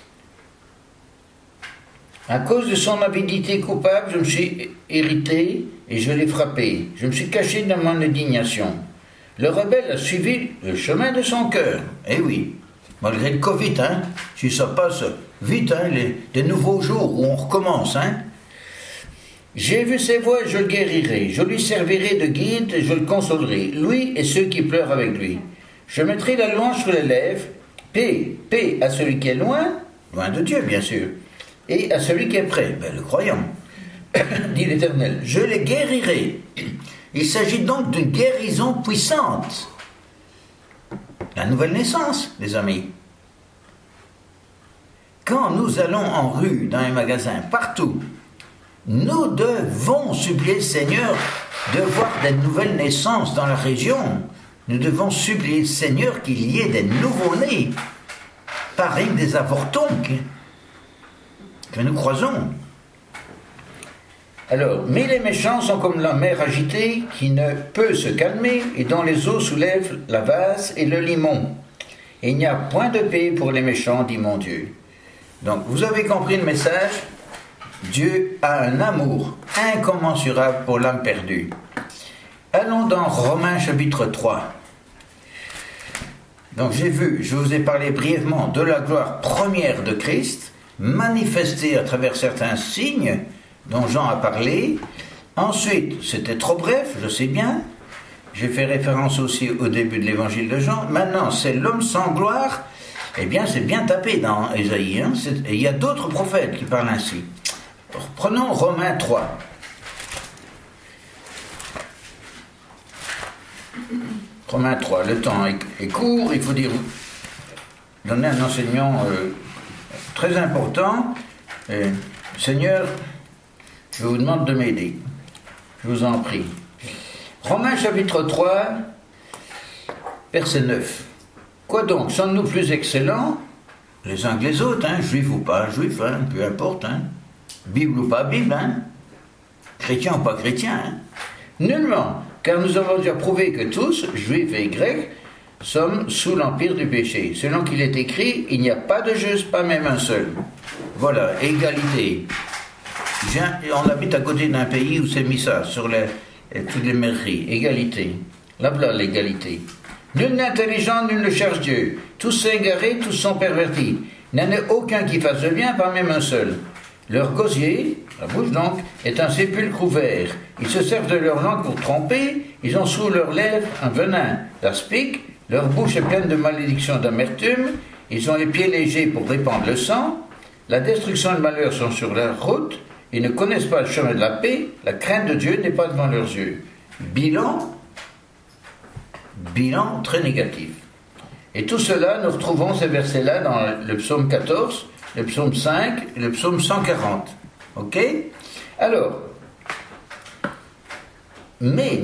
À cause de son avidité coupable, je me suis irrité et je l'ai frappé. Je me suis caché dans mon indignation. Le rebelle a suivi le chemin de son cœur. Eh oui, malgré le Covid, si ça passe vite, des nouveaux jours où on recommence. J'ai vu ses voies et je le guérirai. Je lui servirai de guide et je le consolerai, lui et ceux qui pleurent avec lui. Je mettrai la louange sur les lèvres. Paix à celui qui est loin de Dieu bien sûr, et à celui qui est près, le croyant, dit l'Éternel. Je les guérirai. Il s'agit donc d'une guérison puissante. La nouvelle naissance, les amis. Quand nous allons en rue, dans les magasins, partout, nous devons supplier le Seigneur de voir des nouvelles naissances dans la région. Nous devons supplier le Seigneur qu'il y ait des nouveaux-nés, pareil des avortons que nous croisons. Alors, mais les méchants sont comme la mer agitée qui ne peut se calmer et dont les eaux soulèvent la vase et le limon. Et il n'y a point de paix pour les méchants, dit mon Dieu. Donc, vous avez compris le message? Dieu a un amour incommensurable pour l'âme perdue. Allons dans Romains chapitre 3. Donc je vous ai parlé brièvement de la gloire première de Christ, manifestée à travers certains signes dont Jean a parlé. Ensuite, c'était trop bref, je sais bien, j'ai fait référence aussi au début de l'évangile de Jean. Maintenant, c'est l'homme sans gloire. Eh bien, c'est bien tapé dans Ésaïe. Il y a d'autres prophètes qui parlent ainsi. Prenons Romains 3. Romains 3, le temps est court, il faut donner un enseignement très important. Seigneur, je vous demande de m'aider. Je vous en prie. Romains chapitre 3, verset 9. Quoi donc, sommes-nous plus excellents les uns que les autres, juifs ou pas juifs, peu importe, Bible ou pas Bible, chrétien ou pas chrétien, Nullement, car nous avons déjà prouvé que tous, juifs et grecs, sommes sous l'empire du péché. Selon qu'il est écrit, il n'y a pas de juste, pas même un seul. Voilà, égalité. On habite à côté d'un pays où c'est mis ça, sur toutes les mairies. Égalité. Là-bas, l'égalité. Nul n'est intelligent, nul ne cherche Dieu. Tous sont égarés, tous sont pervertis. Il n'y en a aucun qui fasse le bien, pas même un seul. Leur gosier, la bouche donc, est un sépulcre ouvert. Ils se servent de leur langue pour tromper, ils ont sous leurs lèvres un venin, l'aspic, Leur bouche est pleine de malédiction, d'amertume. Ils ont les pieds légers pour répandre le sang. La destruction et le malheur sont sur leur route. Ils ne connaissent pas le chemin de la paix. La crainte de Dieu n'est pas devant leurs yeux. Bilan très négatif. Et tout cela, nous retrouvons ces versets-là dans le psaume 14, le psaume 5 et le psaume 140. Ok? Alors, mais,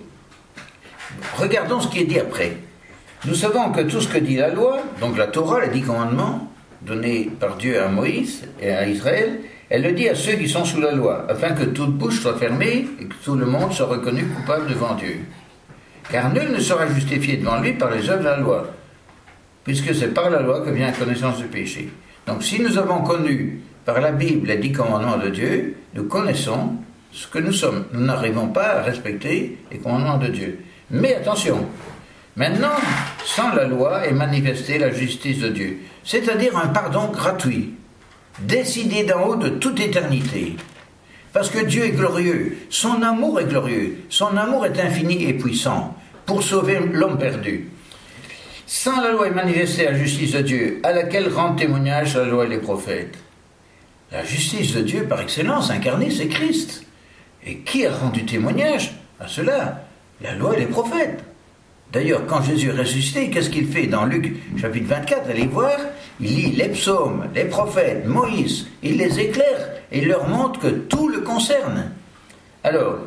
regardons ce qui est dit après. Nous savons que tout ce que dit la loi, donc la Torah, les 10 commandements, donnés par Dieu à Moïse et à Israël, elle le dit à ceux qui sont sous la loi, afin que toute bouche soit fermée et que tout le monde soit reconnu coupable devant Dieu. Car nul ne sera justifié devant lui par les œuvres de la loi, puisque c'est par la loi que vient la connaissance du péché. Donc si nous avons connu par la Bible les 10 commandements de Dieu, nous connaissons ce que nous sommes. Nous n'arrivons pas à respecter les commandements de Dieu. Mais attention, maintenant, sans la loi est manifestée la justice de Dieu, c'est-à-dire un pardon gratuit, décidé d'en haut de toute éternité. Parce que Dieu est glorieux, son amour est glorieux, son amour est infini et puissant pour sauver l'homme perdu. Sans la loi est manifestée la justice de Dieu, à laquelle rendent témoignage la loi et les prophètes. La justice de Dieu par excellence incarnée, c'est Christ. Et qui a rendu témoignage à cela? La loi et les prophètes. D'ailleurs, quand Jésus est ressuscité, qu'est-ce qu'il fait dans Luc chapitre 24? Allez voir, il lit les psaumes, les prophètes, Moïse, il les éclaire et il leur montre que tout le concerne. Alors,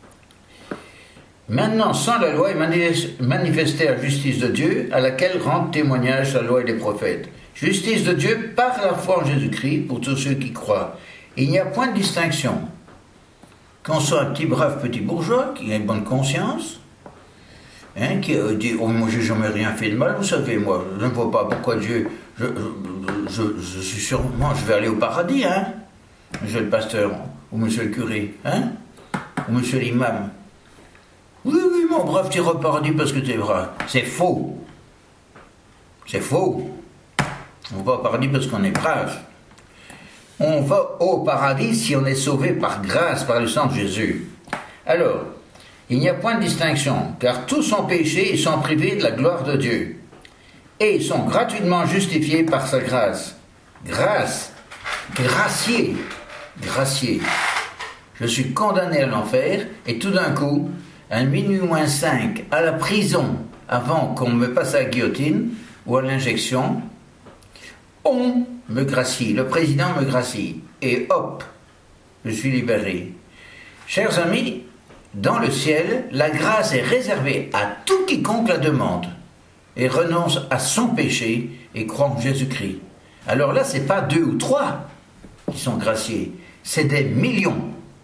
maintenant, sans la loi est manifestée la justice de Dieu, à laquelle rendent témoignage la loi et les prophètes. Justice de Dieu par la foi en Jésus-Christ pour tous ceux qui croient. Il n'y a point de distinction. Qu'on soit un petit brave petit bourgeois qui a une bonne conscience, qui dit « Oh, moi j'ai jamais rien fait de mal, vous savez, moi, je ne vois pas pourquoi Dieu... Je suis sûrement, je vais aller au paradis, monsieur le pasteur, ou monsieur le curé, ou monsieur l'imam. Oui, mon brave, tu iras au paradis parce que tu es brave. » C'est faux. C'est faux. On va au paradis parce qu'on est brave. On va au paradis si on est sauvé par grâce, par le sang de Jésus. Alors, il n'y a point de distinction, car tous ont péché et sont privés de la gloire de Dieu. Et ils sont gratuitement justifiés par sa grâce. Grâce. Gracié. Gracié. Je suis condamné à l'enfer, et tout d'un coup, à minuit moins 5, à la prison, avant qu'on me passe à la guillotine, ou à l'injection, on me gracie, le président me gracie, et hop, je suis libéré. Chers amis, dans le ciel, la grâce est réservée à tout quiconque la demande et renonce à son péché et croit en Jésus-Christ. Alors là, c'est pas 2 ou 3 qui sont graciés, c'est des millions.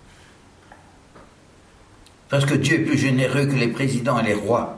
Parce que Dieu est plus généreux que les présidents et les rois.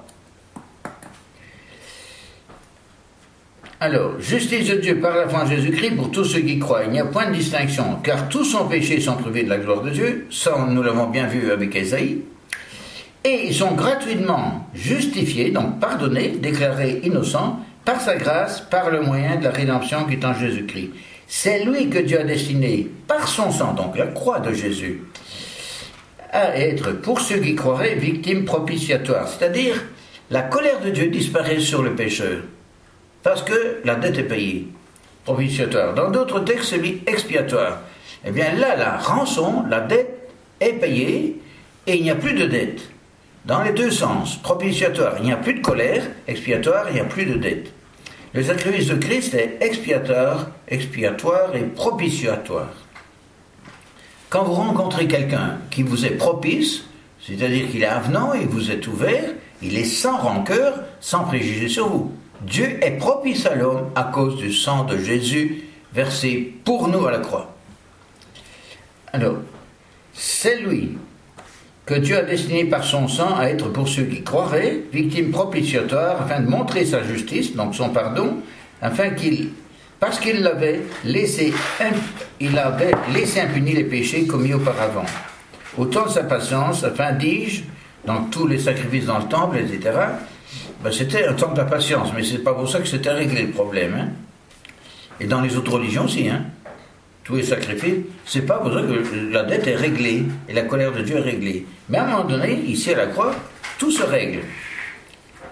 Alors, justice de Dieu par la foi en Jésus-Christ pour tous ceux qui croient. Il n'y a point de distinction, car tous sont péchés sont privés de la gloire de Dieu. Ça, nous l'avons bien vu avec Ésaïe. Et ils sont gratuitement justifiés, donc pardonnés, déclarés innocents, par sa grâce, par le moyen de la rédemption qui est en Jésus-Christ. C'est lui que Dieu a destiné, par son sang, donc la croix de Jésus, à être, pour ceux qui croiraient, victime propitiatoire. C'est-à-dire, la colère de Dieu disparaît sur le pécheur. Parce que la dette est payée, propitiatoire. Dans d'autres textes, c'est mis expiatoire. Eh bien là, la rançon, la dette est payée et il n'y a plus de dette. Dans les deux sens, propitiatoire, il n'y a plus de colère, expiatoire, il n'y a plus de dette. Le sacrifice de Christ est expiatoire et propitiatoire. Quand vous rencontrez quelqu'un qui vous est propice, c'est-à-dire qu'il est avenant et vous êtes ouvert, il est sans rancœur, sans préjugés sur vous. Dieu est propice à l'homme à cause du sang de Jésus versé pour nous à la croix. Alors, c'est lui que Dieu a destiné par son sang à être pour ceux qui croiraient, victime propitiatoire, afin de montrer sa justice, donc son pardon, afin parce qu'il avait laissé impunis les péchés commis auparavant. Au temps de sa patience, afin, dis-je, dans tous les sacrifices dans le temple, etc., c'était un temps de la patience, mais c'est pas pour ça que c'était réglé le problème. Et dans les autres religions aussi, tous les sacrifices, c'est pas pour ça que la dette est réglée et la colère de Dieu est réglée. Mais à un moment donné, ici à la croix, tout se règle.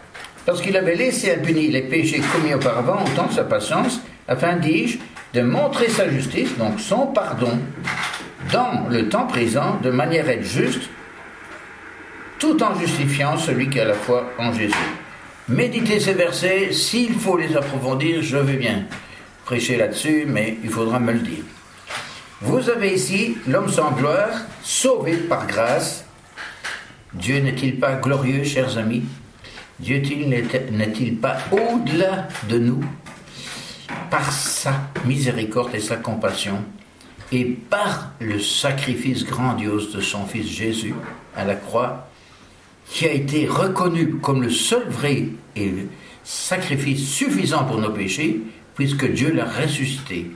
parce qu'il avait laissé impunis les péchés commis auparavant au temps de sa patience, afin, dis-je, de montrer sa justice, donc son pardon, dans le temps présent, de manière à être juste, tout en justifiant celui qui a la foi en Jésus. Méditez ces versets, s'il faut les approfondir, je veux bien prêcher là-dessus, mais il faudra me le dire. Vous avez ici l'homme sans gloire, sauvé par grâce. Dieu n'est-il pas glorieux, chers amis? Dieu n'est-il pas au-delà de nous par sa miséricorde et sa compassion et par le sacrifice grandiose de son Fils Jésus à la croix, qui a été reconnu comme le seul vrai et le sacrifice suffisant pour nos péchés, puisque Dieu l'a ressuscité.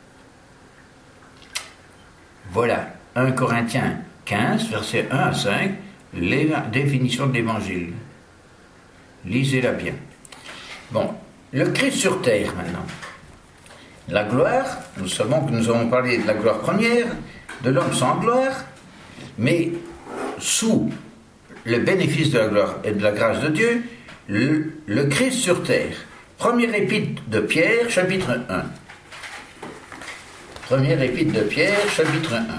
Voilà, 1 Corinthiens 15, versets 1 à 5, la définition de l'Évangile. Lisez-la bien. Bon, le Christ sur terre maintenant. La gloire, nous savons que nous avons parlé de la gloire première, de l'homme sans gloire, mais sous le bénéfice de la gloire et de la grâce de Dieu, le Christ sur terre. Première épître de Pierre, chapitre 1. Première épître de Pierre, chapitre 1.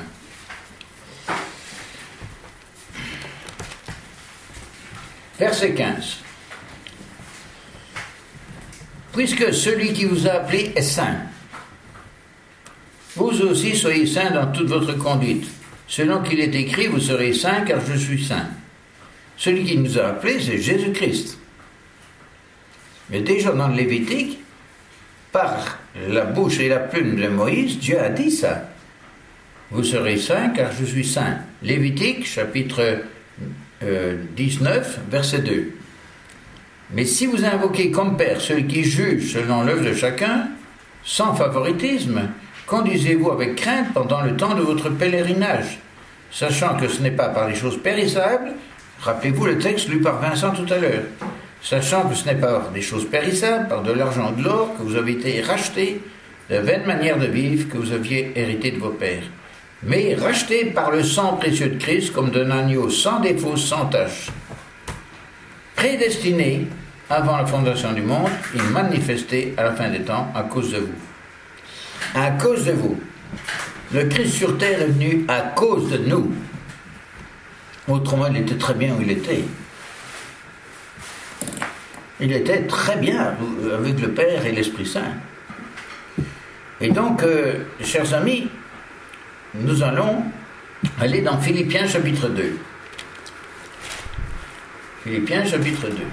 Verset 15. Puisque celui qui vous a appelé est saint, vous aussi soyez saints dans toute votre conduite. Selon qu'il est écrit, vous serez saints car je suis saint. Celui qui nous a appelés, c'est Jésus-Christ. Mais déjà dans le Lévitique, par la bouche et la plume de Moïse, Dieu a dit ça. Vous serez saints car je suis saint. Lévitique, chapitre 19, verset 2. Mais si vous invoquez comme Père celui qui juge selon l'œuvre de chacun, sans favoritisme, conduisez-vous avec crainte pendant le temps de votre pèlerinage, sachant que ce n'est pas par des choses périssables, rappelez-vous le texte lu par Vincent tout à l'heure, sachant que ce n'est pas par des choses périssables, par de l'argent ou de l'or, que vous avez été rachetés de vaines manières de vivre que vous aviez hérité de vos pères, mais rachetés par le sang précieux de Christ comme d'un agneau sans défaut, sans tache, prédestiné avant la fondation du monde et manifesté à la fin des temps à cause de vous. À cause de vous. Le Christ sur terre est venu à cause de nous. Autrement, il était très bien où il était. Il était très bien avec le Père et l'Esprit Saint. Et donc, chers amis, nous allons aller dans Philippiens chapitre 2. Philippiens chapitre 2.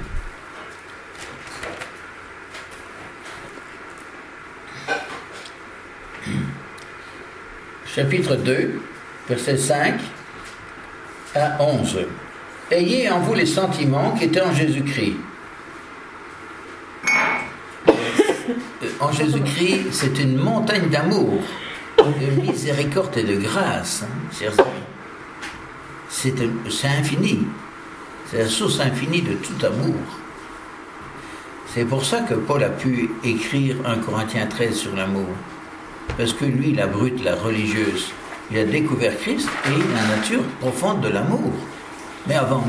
Chapitre 2, versets 5 à 11. Ayez en vous les sentiments qui étaient en Jésus-Christ. En Jésus-Christ, c'est une montagne d'amour, de miséricorde et de grâce, chers amis. C'est infini. C'est la source infinie de tout amour. C'est pour ça que Paul a pu écrire 1 Corinthiens 13 sur l'amour. Parce que lui, la brute, la religieuse, il a découvert Christ et la nature profonde de l'amour. Mais avant,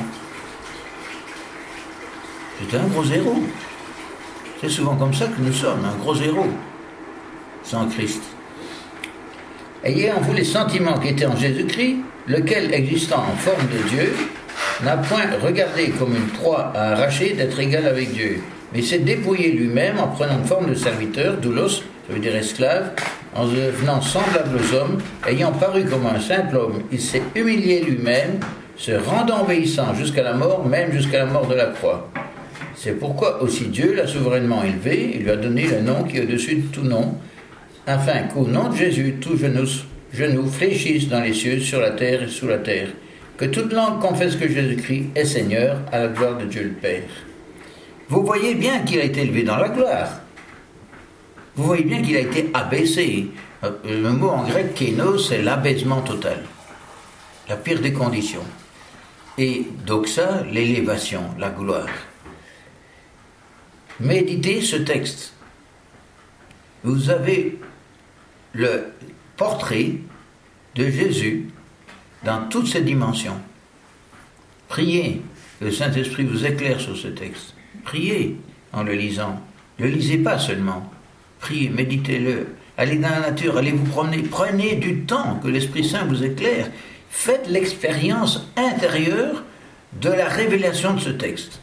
c'était un gros zéro. C'est souvent comme ça que nous sommes, un gros zéro, sans Christ. Ayez en vous les sentiments qui étaient en Jésus-Christ, lequel, existant en forme de Dieu, n'a point regardé comme une proie à arracher d'être égal avec Dieu, mais s'est dépouillé lui-même en prenant forme de serviteur, doulos, ça veut dire esclave, en devenant semblable aux hommes, ayant paru comme un simple homme, il s'est humilié lui-même, se rendant obéissant jusqu'à la mort, même jusqu'à la mort de la croix. C'est pourquoi aussi Dieu l'a souverainement élevé, il lui a donné le nom qui est au-dessus de tout nom, afin qu'au nom de Jésus, tous genoux fléchissent dans les cieux, sur la terre et sous la terre, que toute langue confesse que Jésus-Christ est Seigneur, à la gloire de Dieu le Père. Vous voyez bien qu'il a été élevé dans la gloire. Vous voyez bien qu'il a été abaissé. Le mot en grec kénos, c'est l'abaissement total, la pire des conditions. Et doxa, l'élévation, la gloire. Méditez ce texte. Vous avez le portrait de Jésus dans toutes ses dimensions. Priez que le Saint-Esprit vous éclaire sur ce texte. priez en le lisant. Ne le lisez pas seulement. Priez, méditez-le. Allez dans la nature, allez vous promener. Prenez du temps que l'Esprit Saint vous éclaire. Faites l'expérience intérieure de la révélation de ce texte.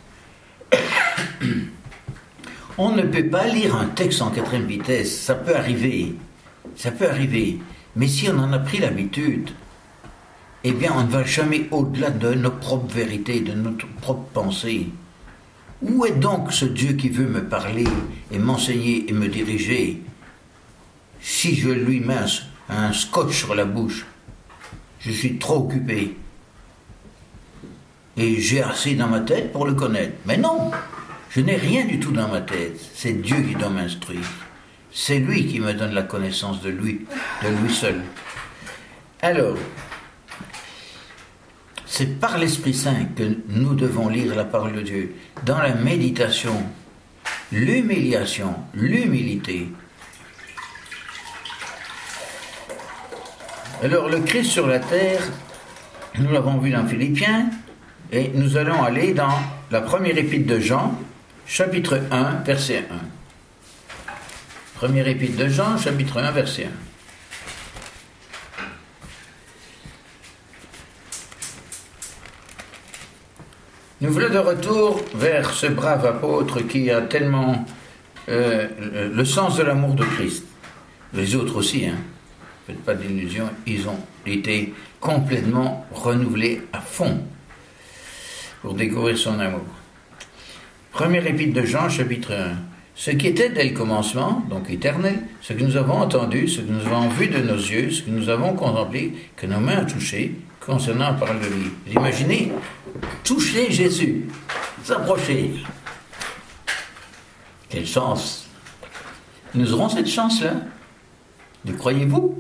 On ne peut pas lire un texte en 4e vitesse. Ça peut arriver. Ça peut arriver. Mais si on en a pris l'habitude, eh bien, on ne va jamais au-delà de nos propres vérités, de notre propre pensée. Où est donc ce Dieu qui veut me parler et m'enseigner et me diriger si je lui mets un scotch sur la bouche? Je suis trop occupé. Et j'ai assez dans ma tête pour le connaître. Mais non, je n'ai rien du tout dans ma tête. C'est Dieu qui doit m'instruire. C'est lui qui me donne la connaissance de lui seul. Alors, c'est par l'Esprit Saint que nous devons lire la parole de Dieu. Dans la méditation, l'humiliation, l'humilité. Alors, le Christ sur la terre, nous l'avons vu dans Philippiens, et nous allons aller dans la première épître de Jean, chapitre 1, verset 1. Première épître de Jean, chapitre 1, verset 1. Nous voilà de retour vers ce brave apôtre qui a tellement le sens de l'amour de Christ. Les autres aussi, hein. Faites pas d'illusions, ils ont été complètement renouvelés à fond pour découvrir son amour. Première épître de Jean, chapitre 1. Ce qui était dès le commencement, donc éternel, ce que nous avons entendu, ce que nous avons vu de nos yeux, ce que nous avons contemplé, que nos mains ont touché, concernant la parole de vie. Vous imaginez, toucher Jésus, s'approcher. Quelle chance! Nous aurons cette chance-là. Le croyez-vous?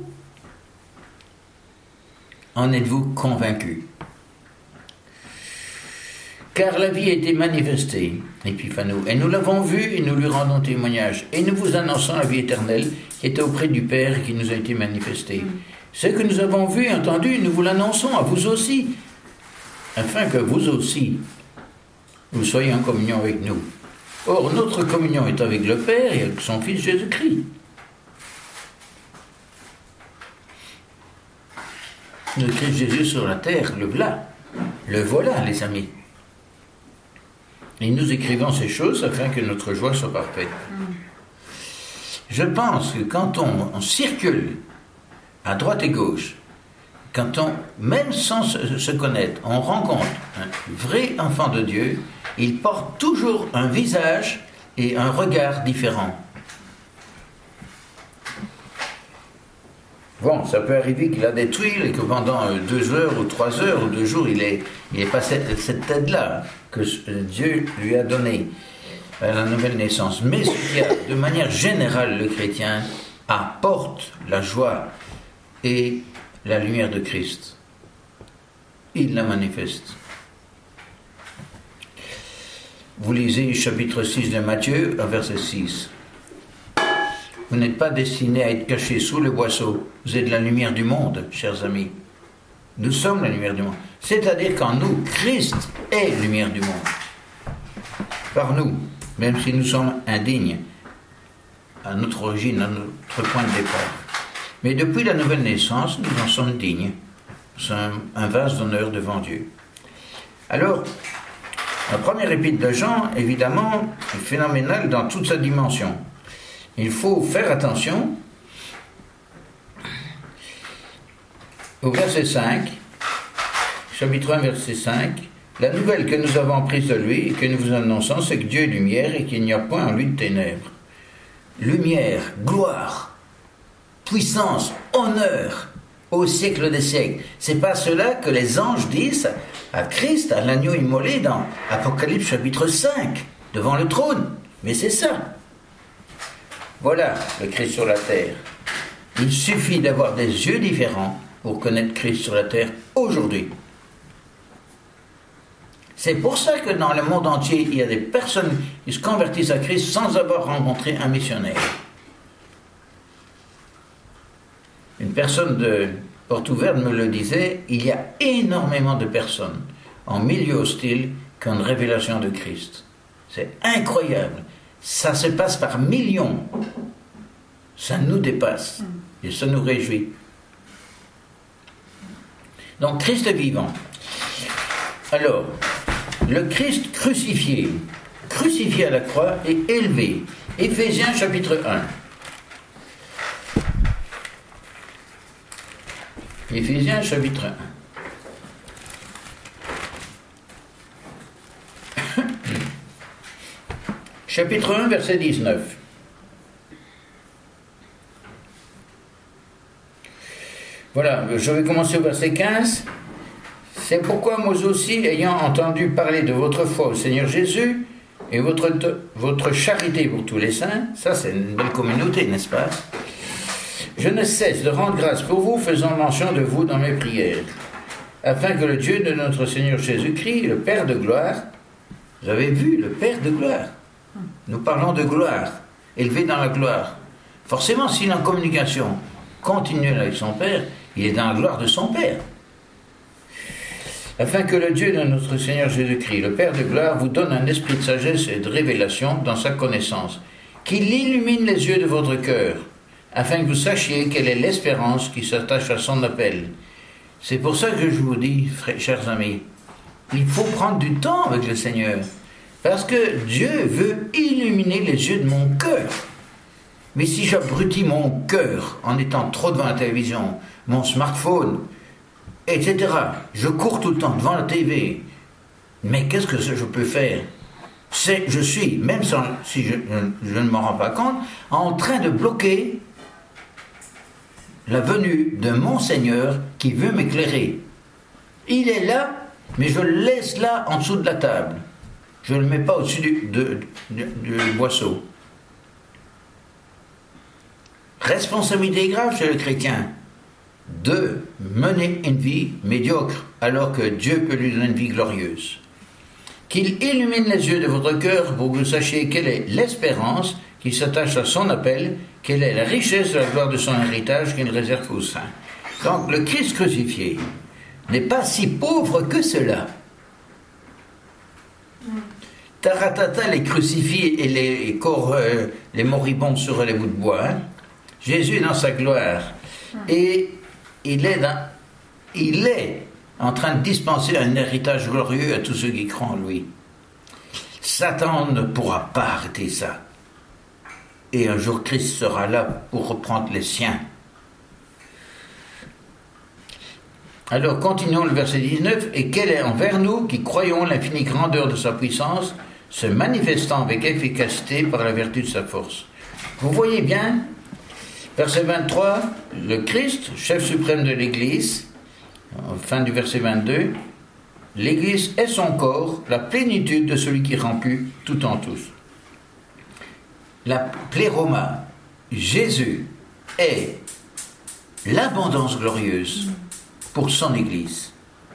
En êtes-vous convaincus? Car la vie a été manifestée, Épiphanou, et nous l'avons vue et nous lui rendons témoignage. Et nous vous annonçons la vie éternelle qui était auprès du Père et qui nous a été manifestée. Ce que nous avons vu et entendu, nous vous l'annonçons à vous aussi, afin que vous aussi, vous soyez en communion avec nous. Or, notre communion est avec le Père et avec son Fils Jésus-Christ. Le Christ Jésus sur la terre, le voilà, les amis. Et nous écrivons ces choses afin que notre joie soit parfaite. Je pense que quand on circule à droite et gauche, quand même sans se connaître, on rencontre un vrai enfant de Dieu, il porte toujours un visage et un regard différents. Bon, ça peut arriver qu'il a des tuiles et que pendant 2 heures ou 3 heures ou 2 jours, il n'est pas cette tête-là que Dieu lui a donnée à la nouvelle naissance. Mais ce qu'il y a, de manière générale, le chrétien apporte la joie et la lumière de Christ. Il la manifeste. Vous lisez chapitre 6 de Matthieu, verset 6. Vous n'êtes pas destinés à être cachés sous le boisseau. Vous êtes la lumière du monde, chers amis. Nous sommes la lumière du monde. C'est-à-dire qu'en nous, Christ est lumière du monde. Par nous, même si nous sommes indignes à notre origine, à notre point de départ. Mais depuis la nouvelle naissance, nous en sommes dignes. Nous sommes un vase d'honneur devant Dieu. Alors, la première épître de Jean, évidemment, est phénoménale dans toute sa dimension. Il faut faire attention au verset 5, chapitre 1, verset 5. La nouvelle que nous avons apprise de lui et que nous vous annonçons, c'est que Dieu est lumière et qu'il n'y a point en lui de ténèbres. Lumière, gloire, puissance, honneur au siècle des siècles. C'est pas cela que les anges disent à Christ, à l'agneau immolé dans Apocalypse chapitre 5, devant le trône. Mais c'est ça. Voilà le Christ sur la terre. Il suffit d'avoir des yeux différents pour connaître Christ sur la terre aujourd'hui. C'est pour ça que dans le monde entier, il y a des personnes qui se convertissent à Christ sans avoir rencontré un missionnaire. Une personne de Porte Ouverte me le disait, il y a énormément de personnes en milieu hostile qui ont une révélation de Christ. C'est incroyable. Ça se passe par millions. Ça nous dépasse. Et ça nous réjouit. Donc, Christ vivant. Alors, le Christ crucifié à la croix et élevé. Éphésiens chapitre 1. Éphésiens chapitre 1. Chapitre 1, verset 19. Voilà, je vais commencer au verset 15. C'est pourquoi moi aussi, ayant entendu parler de votre foi au Seigneur Jésus et votre charité pour tous les saints, ça c'est une belle communauté, n'est-ce pas? Je ne cesse de rendre grâce pour vous, faisant mention de vous dans mes prières, afin que le Dieu de notre Seigneur Jésus-Christ, le Père de gloire, vous avez vu, le Père de gloire, nous parlons de gloire, élevé dans la gloire. Forcément, s'il est en communication continuelle avec son Père, il est dans la gloire de son Père. Afin que le Dieu de notre Seigneur Jésus-Christ, le Père de gloire, vous donne un esprit de sagesse et de révélation dans sa connaissance, qu'il illumine les yeux de votre cœur, afin que vous sachiez quelle est l'espérance qui s'attache à son appel. C'est pour ça que je vous dis, chers amis, il faut prendre du temps avec le Seigneur, parce que Dieu veut illuminer les yeux de mon cœur. Mais si j'abrutis mon cœur en étant trop devant la télévision, mon smartphone, etc., je cours tout le temps devant la TV, mais qu'est-ce que je peux faire? Je suis, même si je ne m'en rends pas compte, en train de bloquer la venue de mon Seigneur qui veut m'éclairer. Il est là, mais je le laisse là en dessous de la table. Je ne le mets pas au-dessus du boisseau. Responsabilité grave chez le chrétien de mener une vie médiocre alors que Dieu peut lui donner une vie glorieuse. Qu'il illumine les yeux de votre cœur pour que vous sachiez quelle est l'espérance qui s'attache à son appel, quelle est la richesse de la gloire de son héritage qu'il réserve aux saints. Donc le Christ crucifié n'est pas si pauvre que cela. Taratata les crucifiés et les corps, les moribonds sur les bouts de bois. Hein. Jésus est dans sa gloire et il est en train de dispenser un héritage glorieux à tous ceux qui croient en lui. Satan ne pourra pas arrêter ça. Et un jour Christ sera là pour reprendre les siens. Alors continuons le verset 19. Et quelle est envers nous qui croyons l'infinie grandeur de sa puissance, se manifestant avec efficacité par la vertu de sa force. Vous voyez bien, verset 23, le Christ, chef suprême de l'Église, fin du verset 22, l'Église est son corps, la plénitude de celui qui remplit tout en tous. La pléroma, Jésus est l'abondance glorieuse pour son Église.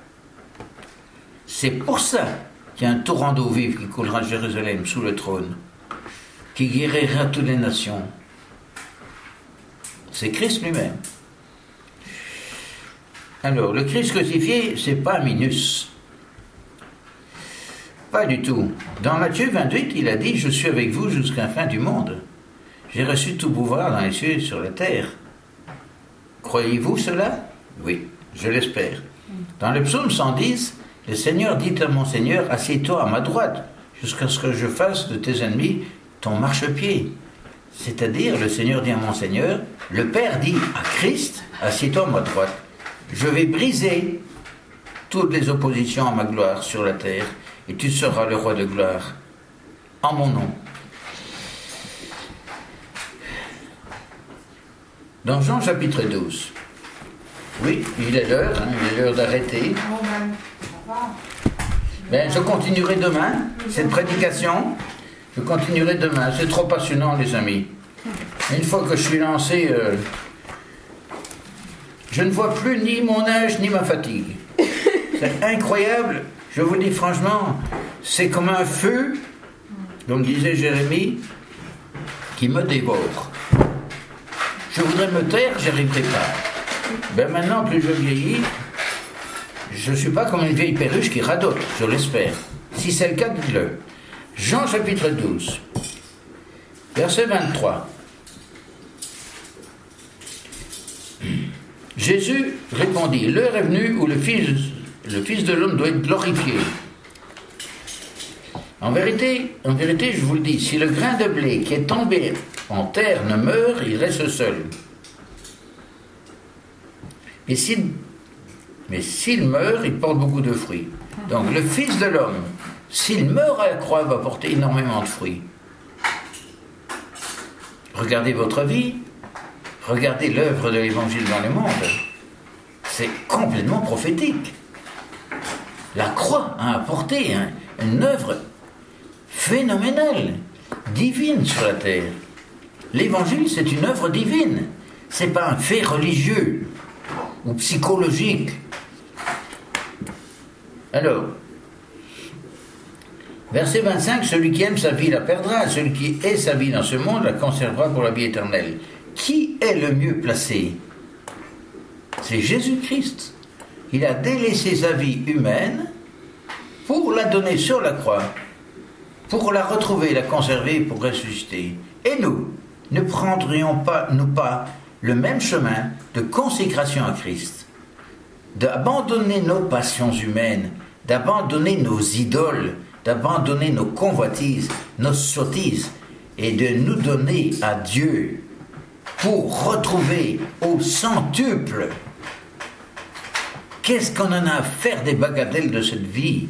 C'est pour ça qu'il y a un torrent d'eau vive qui coulera de Jérusalem sous le trône, qui guérira toutes les nations. C'est Christ lui-même. Alors, le Christ crucifié, c'est pas Minus. Pas du tout. Dans Matthieu 28, il a dit « Je suis avec vous jusqu'à la fin du monde. J'ai reçu tout pouvoir dans les cieux et sur la terre. » Croyez-vous cela? Oui, je l'espère. Dans le psaume 110, le Seigneur dit à mon Seigneur « Assieds-toi à ma droite, jusqu'à ce que je fasse de tes ennemis ton marchepied. » C'est-à-dire, le Seigneur dit à mon Seigneur, le Père dit à Christ « Assieds-toi à ma droite. Je vais briser toutes les oppositions à ma gloire sur la terre, et tu seras le roi de gloire, en mon nom. » Dans Jean chapitre 12, oui, il est l'heure, il est l'heure d'arrêter. Ben, je continuerai demain, cette prédication, je continuerai demain, c'est trop passionnant les amis. Une fois que je suis lancé, je ne vois plus ni mon âge ni ma fatigue. C'est incroyable, je vous dis franchement, c'est comme un feu, comme disait Jérémie, qui me dévore. Je voudrais me taire, j'y arriverai pas. Ben maintenant, plus je vieillis, je ne suis pas comme une vieille perruche qui radote, je l'espère. Si c'est le cas, dites-le. Jean chapitre 12, verset 23. Jésus répondit, l'heure est venue où le Fils de l'homme doit être glorifié. En vérité, je vous le dis, si le grain de blé qui est tombé en terre ne meurt, il reste seul. Mais s'il meurt, il porte beaucoup de fruits. Donc le Fils de l'homme, s'il meurt à la croix, va porter énormément de fruits. Regardez votre vie, regardez l'œuvre de l'Évangile dans le monde. C'est complètement prophétique. La croix a apporté une œuvre phénoménale, divine sur la terre. L'Évangile, c'est une œuvre divine. C'est pas un fait religieux ou psychologique. Alors, verset 25, celui qui aime sa vie la perdra, celui qui hait sa vie dans ce monde la conservera pour la vie éternelle. Qui est le mieux placé? C'est Jésus-Christ. Il a délaissé sa vie humaine pour la donner sur la croix, pour la retrouver, la conserver, pour ressusciter. Et nous, ne prendrions pas, nous pas, le même chemin de consécration à Christ, d'abandonner nos passions humaines, d'abandonner nos idoles, d'abandonner nos convoitises, nos sottises, et de nous donner à Dieu pour retrouver au centuple. Qu'est-ce qu'on en a à faire des bagatelles de cette vie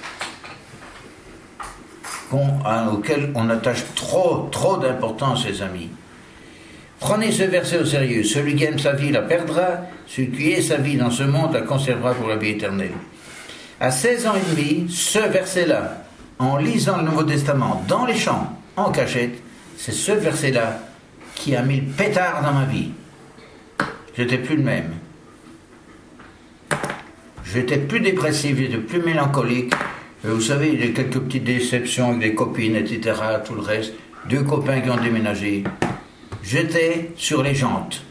auxquelles on attache trop d'importance, les amis. Prenez ce verset au sérieux. Celui qui aime sa vie la perdra, celui qui hait sa vie dans ce monde la conservera pour la vie éternelle. À 16 ans et demi, ce verset-là, en lisant le Nouveau Testament dans les champs, en cachette, c'est ce verset-là qui a mis le pétard dans ma vie. J'étais plus le même. J'étais plus dépressif, j'étais plus mélancolique. Vous savez, il y a quelques petites déceptions avec des copines, etc., tout le reste. 2 copains qui ont déménagé. J'étais sur les jantes.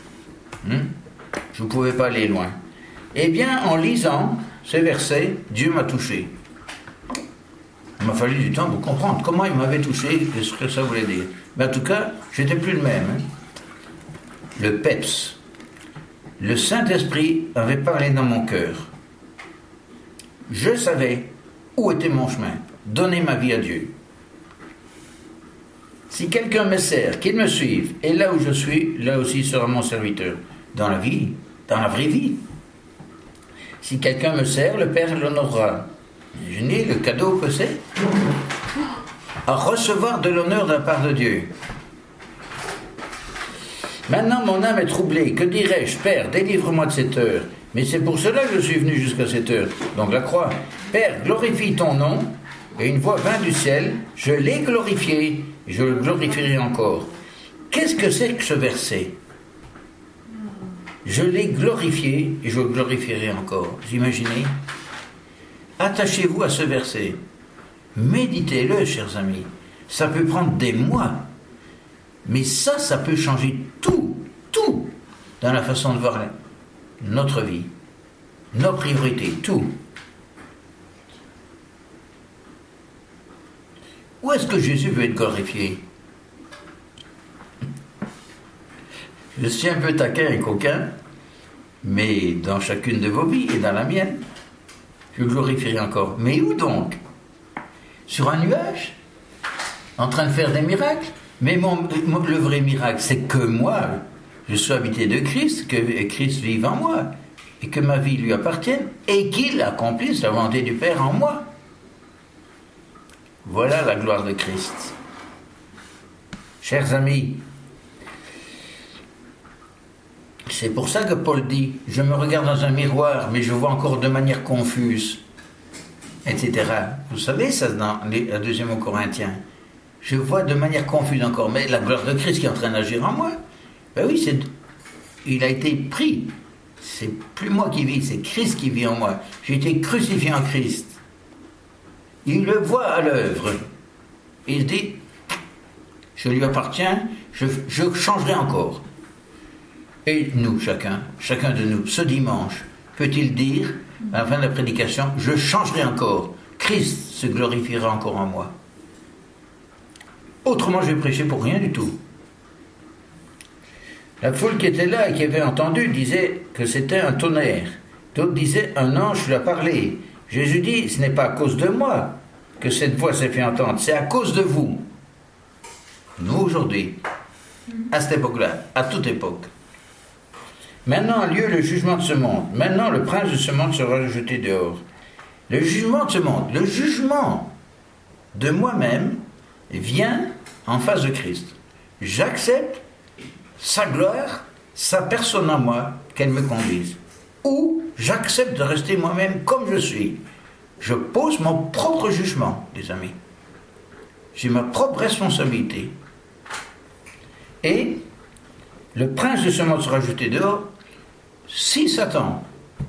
Je ne pouvais pas aller loin. Eh bien, en lisant ces versets, Dieu m'a touché. Il m'a fallu du temps pour comprendre comment il m'avait touché et ce que ça voulait dire. Mais en tout cas, j'étais plus le même. Le PEPS. Le Saint-Esprit avait parlé dans mon cœur. Je savais où était mon chemin. Donner ma vie à Dieu. Si quelqu'un me sert, qu'il me suive, et là où je suis, là aussi sera mon serviteur. Dans la vie, dans la vraie vie. Si quelqu'un me sert, le Père l'honorera. Imaginez le cadeau que c'est. À recevoir de l'honneur de la part de Dieu. Maintenant, mon âme est troublée. Que dirais-je? Père, délivre-moi de cette heure. Mais c'est pour cela que je suis venu jusqu'à cette heure. Donc la croix. Père, glorifie ton nom. Et une voix vint du ciel. Je l'ai glorifié. Et je le glorifierai encore. Qu'est-ce que c'est que ce verset? Je l'ai glorifié et je le glorifierai encore. Vous imaginez? Attachez-vous à ce verset. Méditez-le, chers amis. Ça peut prendre des mois. Mais ça peut changer tout dans la façon de voir notre vie, nos priorités, tout. Où est-ce que Jésus veut être glorifié? Je suis un peu taquin et coquin, mais dans chacune de vos vies et dans la mienne, je le glorifierai encore. Mais où donc? Sur un nuage? En train de faire des miracles? Mais le vrai miracle, c'est que moi, je sois habité de Christ, que Christ vive en moi, et que ma vie lui appartienne, et qu'il accomplisse la volonté du Père en moi. Voilà la gloire de Christ. Chers amis, c'est pour ça que Paul dit, je me regarde dans un miroir, mais je vois encore de manière confuse, etc. Vous savez ça dans la 2e Corinthiens. Je vois de manière confuse encore, mais la gloire de Christ qui est en train d'agir en moi. Ben oui, il a été pris. C'est plus moi qui vis, c'est Christ qui vit en moi. J'ai été crucifié en Christ. Il le voit à l'œuvre. Il se dit, je lui appartiens, je changerai encore. Et nous, chacun de nous, ce dimanche, peut-il dire, à la fin de la prédication, je changerai encore. Christ se glorifiera encore en moi. Autrement, je vais prêcher pour rien du tout. La foule qui était là et qui avait entendu disait que c'était un tonnerre. D'autres disaient, un ange lui a parlé. Jésus dit, ce n'est pas à cause de moi que cette voix s'est fait entendre, c'est à cause de vous. Nous, aujourd'hui, à cette époque-là, à toute époque. Maintenant a lieu le jugement de ce monde. Maintenant, le prince de ce monde sera jeté dehors. Le jugement de ce monde, le jugement de moi-même vient en face de Christ. J'accepte sa gloire, sa personne en moi, qu'elle me conduise. Ou j'accepte de rester moi-même comme je suis. Je pose mon propre jugement, les amis. J'ai ma propre responsabilité. Et le prince de ce monde sera jeté dehors. Si Satan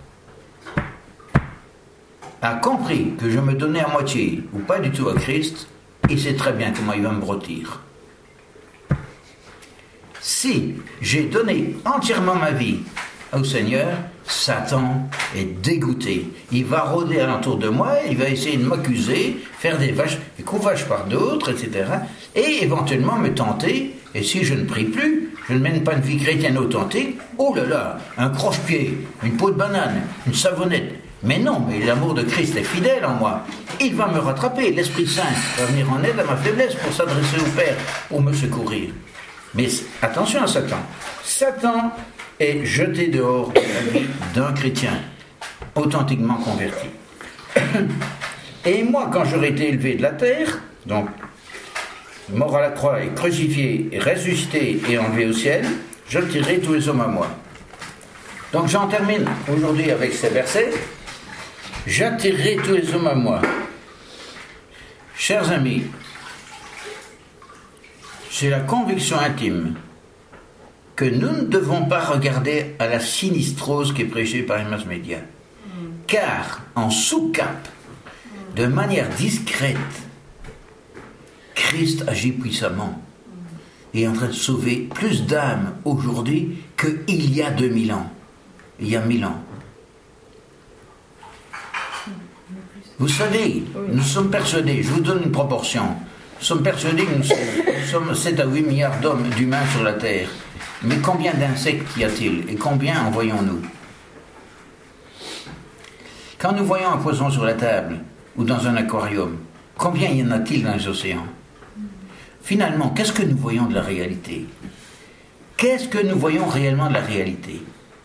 a compris que je me donnais à moitié ou pas du tout à Christ, il sait très bien comment il va me rôtir. Si j'ai donné entièrement ma vie au Seigneur, Satan est dégoûté. Il va rôder alentour de moi, il va essayer de m'accuser, faire des couvages par d'autres, etc. Et éventuellement me tenter, et si je ne prie plus, je ne mène pas une vie chrétienne authentique, oh là là, un croche-pied, une peau de banane, une savonnette. Mais non, mais l'amour de Christ est fidèle en moi. Il va me rattraper, l'Esprit Saint va venir en aide à ma faiblesse pour s'adresser au Père, pour me secourir. Mais attention à Satan. Satan est jeté dehors de la vie d'un chrétien authentiquement converti. Et moi, quand j'aurai été élevé de la terre, donc mort à la croix et crucifié, et ressuscité et enlevé au ciel, je tirerai tous les hommes à moi. Donc j'en termine aujourd'hui avec ces versets. J'attirerai tous les hommes à moi. Chers amis, j'ai la conviction intime que nous ne devons pas regarder à la sinistrose qui est prêchée par les mass médias. Car, en sous-cap, de manière discrète, Christ agit puissamment et est en train de sauver plus d'âmes aujourd'hui qu'il y a 2000 ans. Il y a 1000 ans. Vous savez, nous sommes persuadés, je vous donne une proportion, nous sommes persuadés que nous sommes 7 à 8 milliards d'humains sur la Terre. Mais combien d'insectes y a-t-il et combien en voyons-nous? Quand nous voyons un poisson sur la table ou dans un aquarium, combien y en a-t-il dans les océans? Finalement, qu'est-ce que nous voyons de la réalité? Qu'est-ce que nous voyons réellement de la réalité?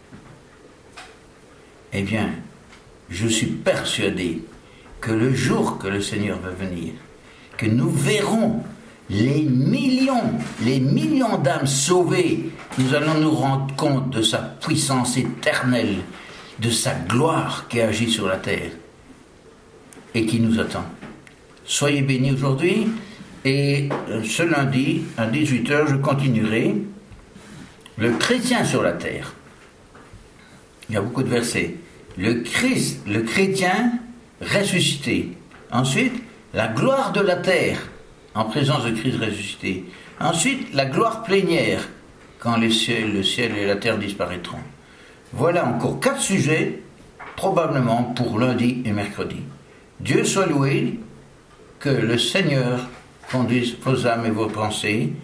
Eh bien, je suis persuadé que le jour que le Seigneur va venir, que nous verrons les millions d'âmes sauvées, nous allons nous rendre compte de sa puissance éternelle, de sa gloire qui agit sur la terre et qui nous attend. Soyez bénis aujourd'hui et ce lundi à 18h je continuerai le chrétien sur la terre. Il y a beaucoup de versets. Le Christ, le chrétien ressuscité. Ensuite, la gloire de la terre en présence de Christ ressuscité. Ensuite, la gloire plénière quand le ciel et la terre disparaîtront. Voilà encore 4 sujets, probablement pour lundi et mercredi. Dieu soit loué, que le Seigneur conduise vos âmes et vos pensées.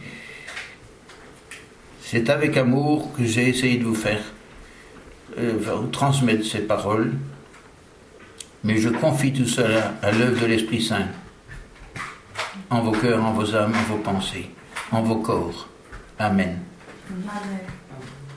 C'est avec amour que j'ai essayé de vous faire transmettre ces paroles, mais je confie tout cela à l'œuvre de l'Esprit Saint, en vos cœurs, en vos âmes, en vos pensées, en vos corps. Amen. Amen.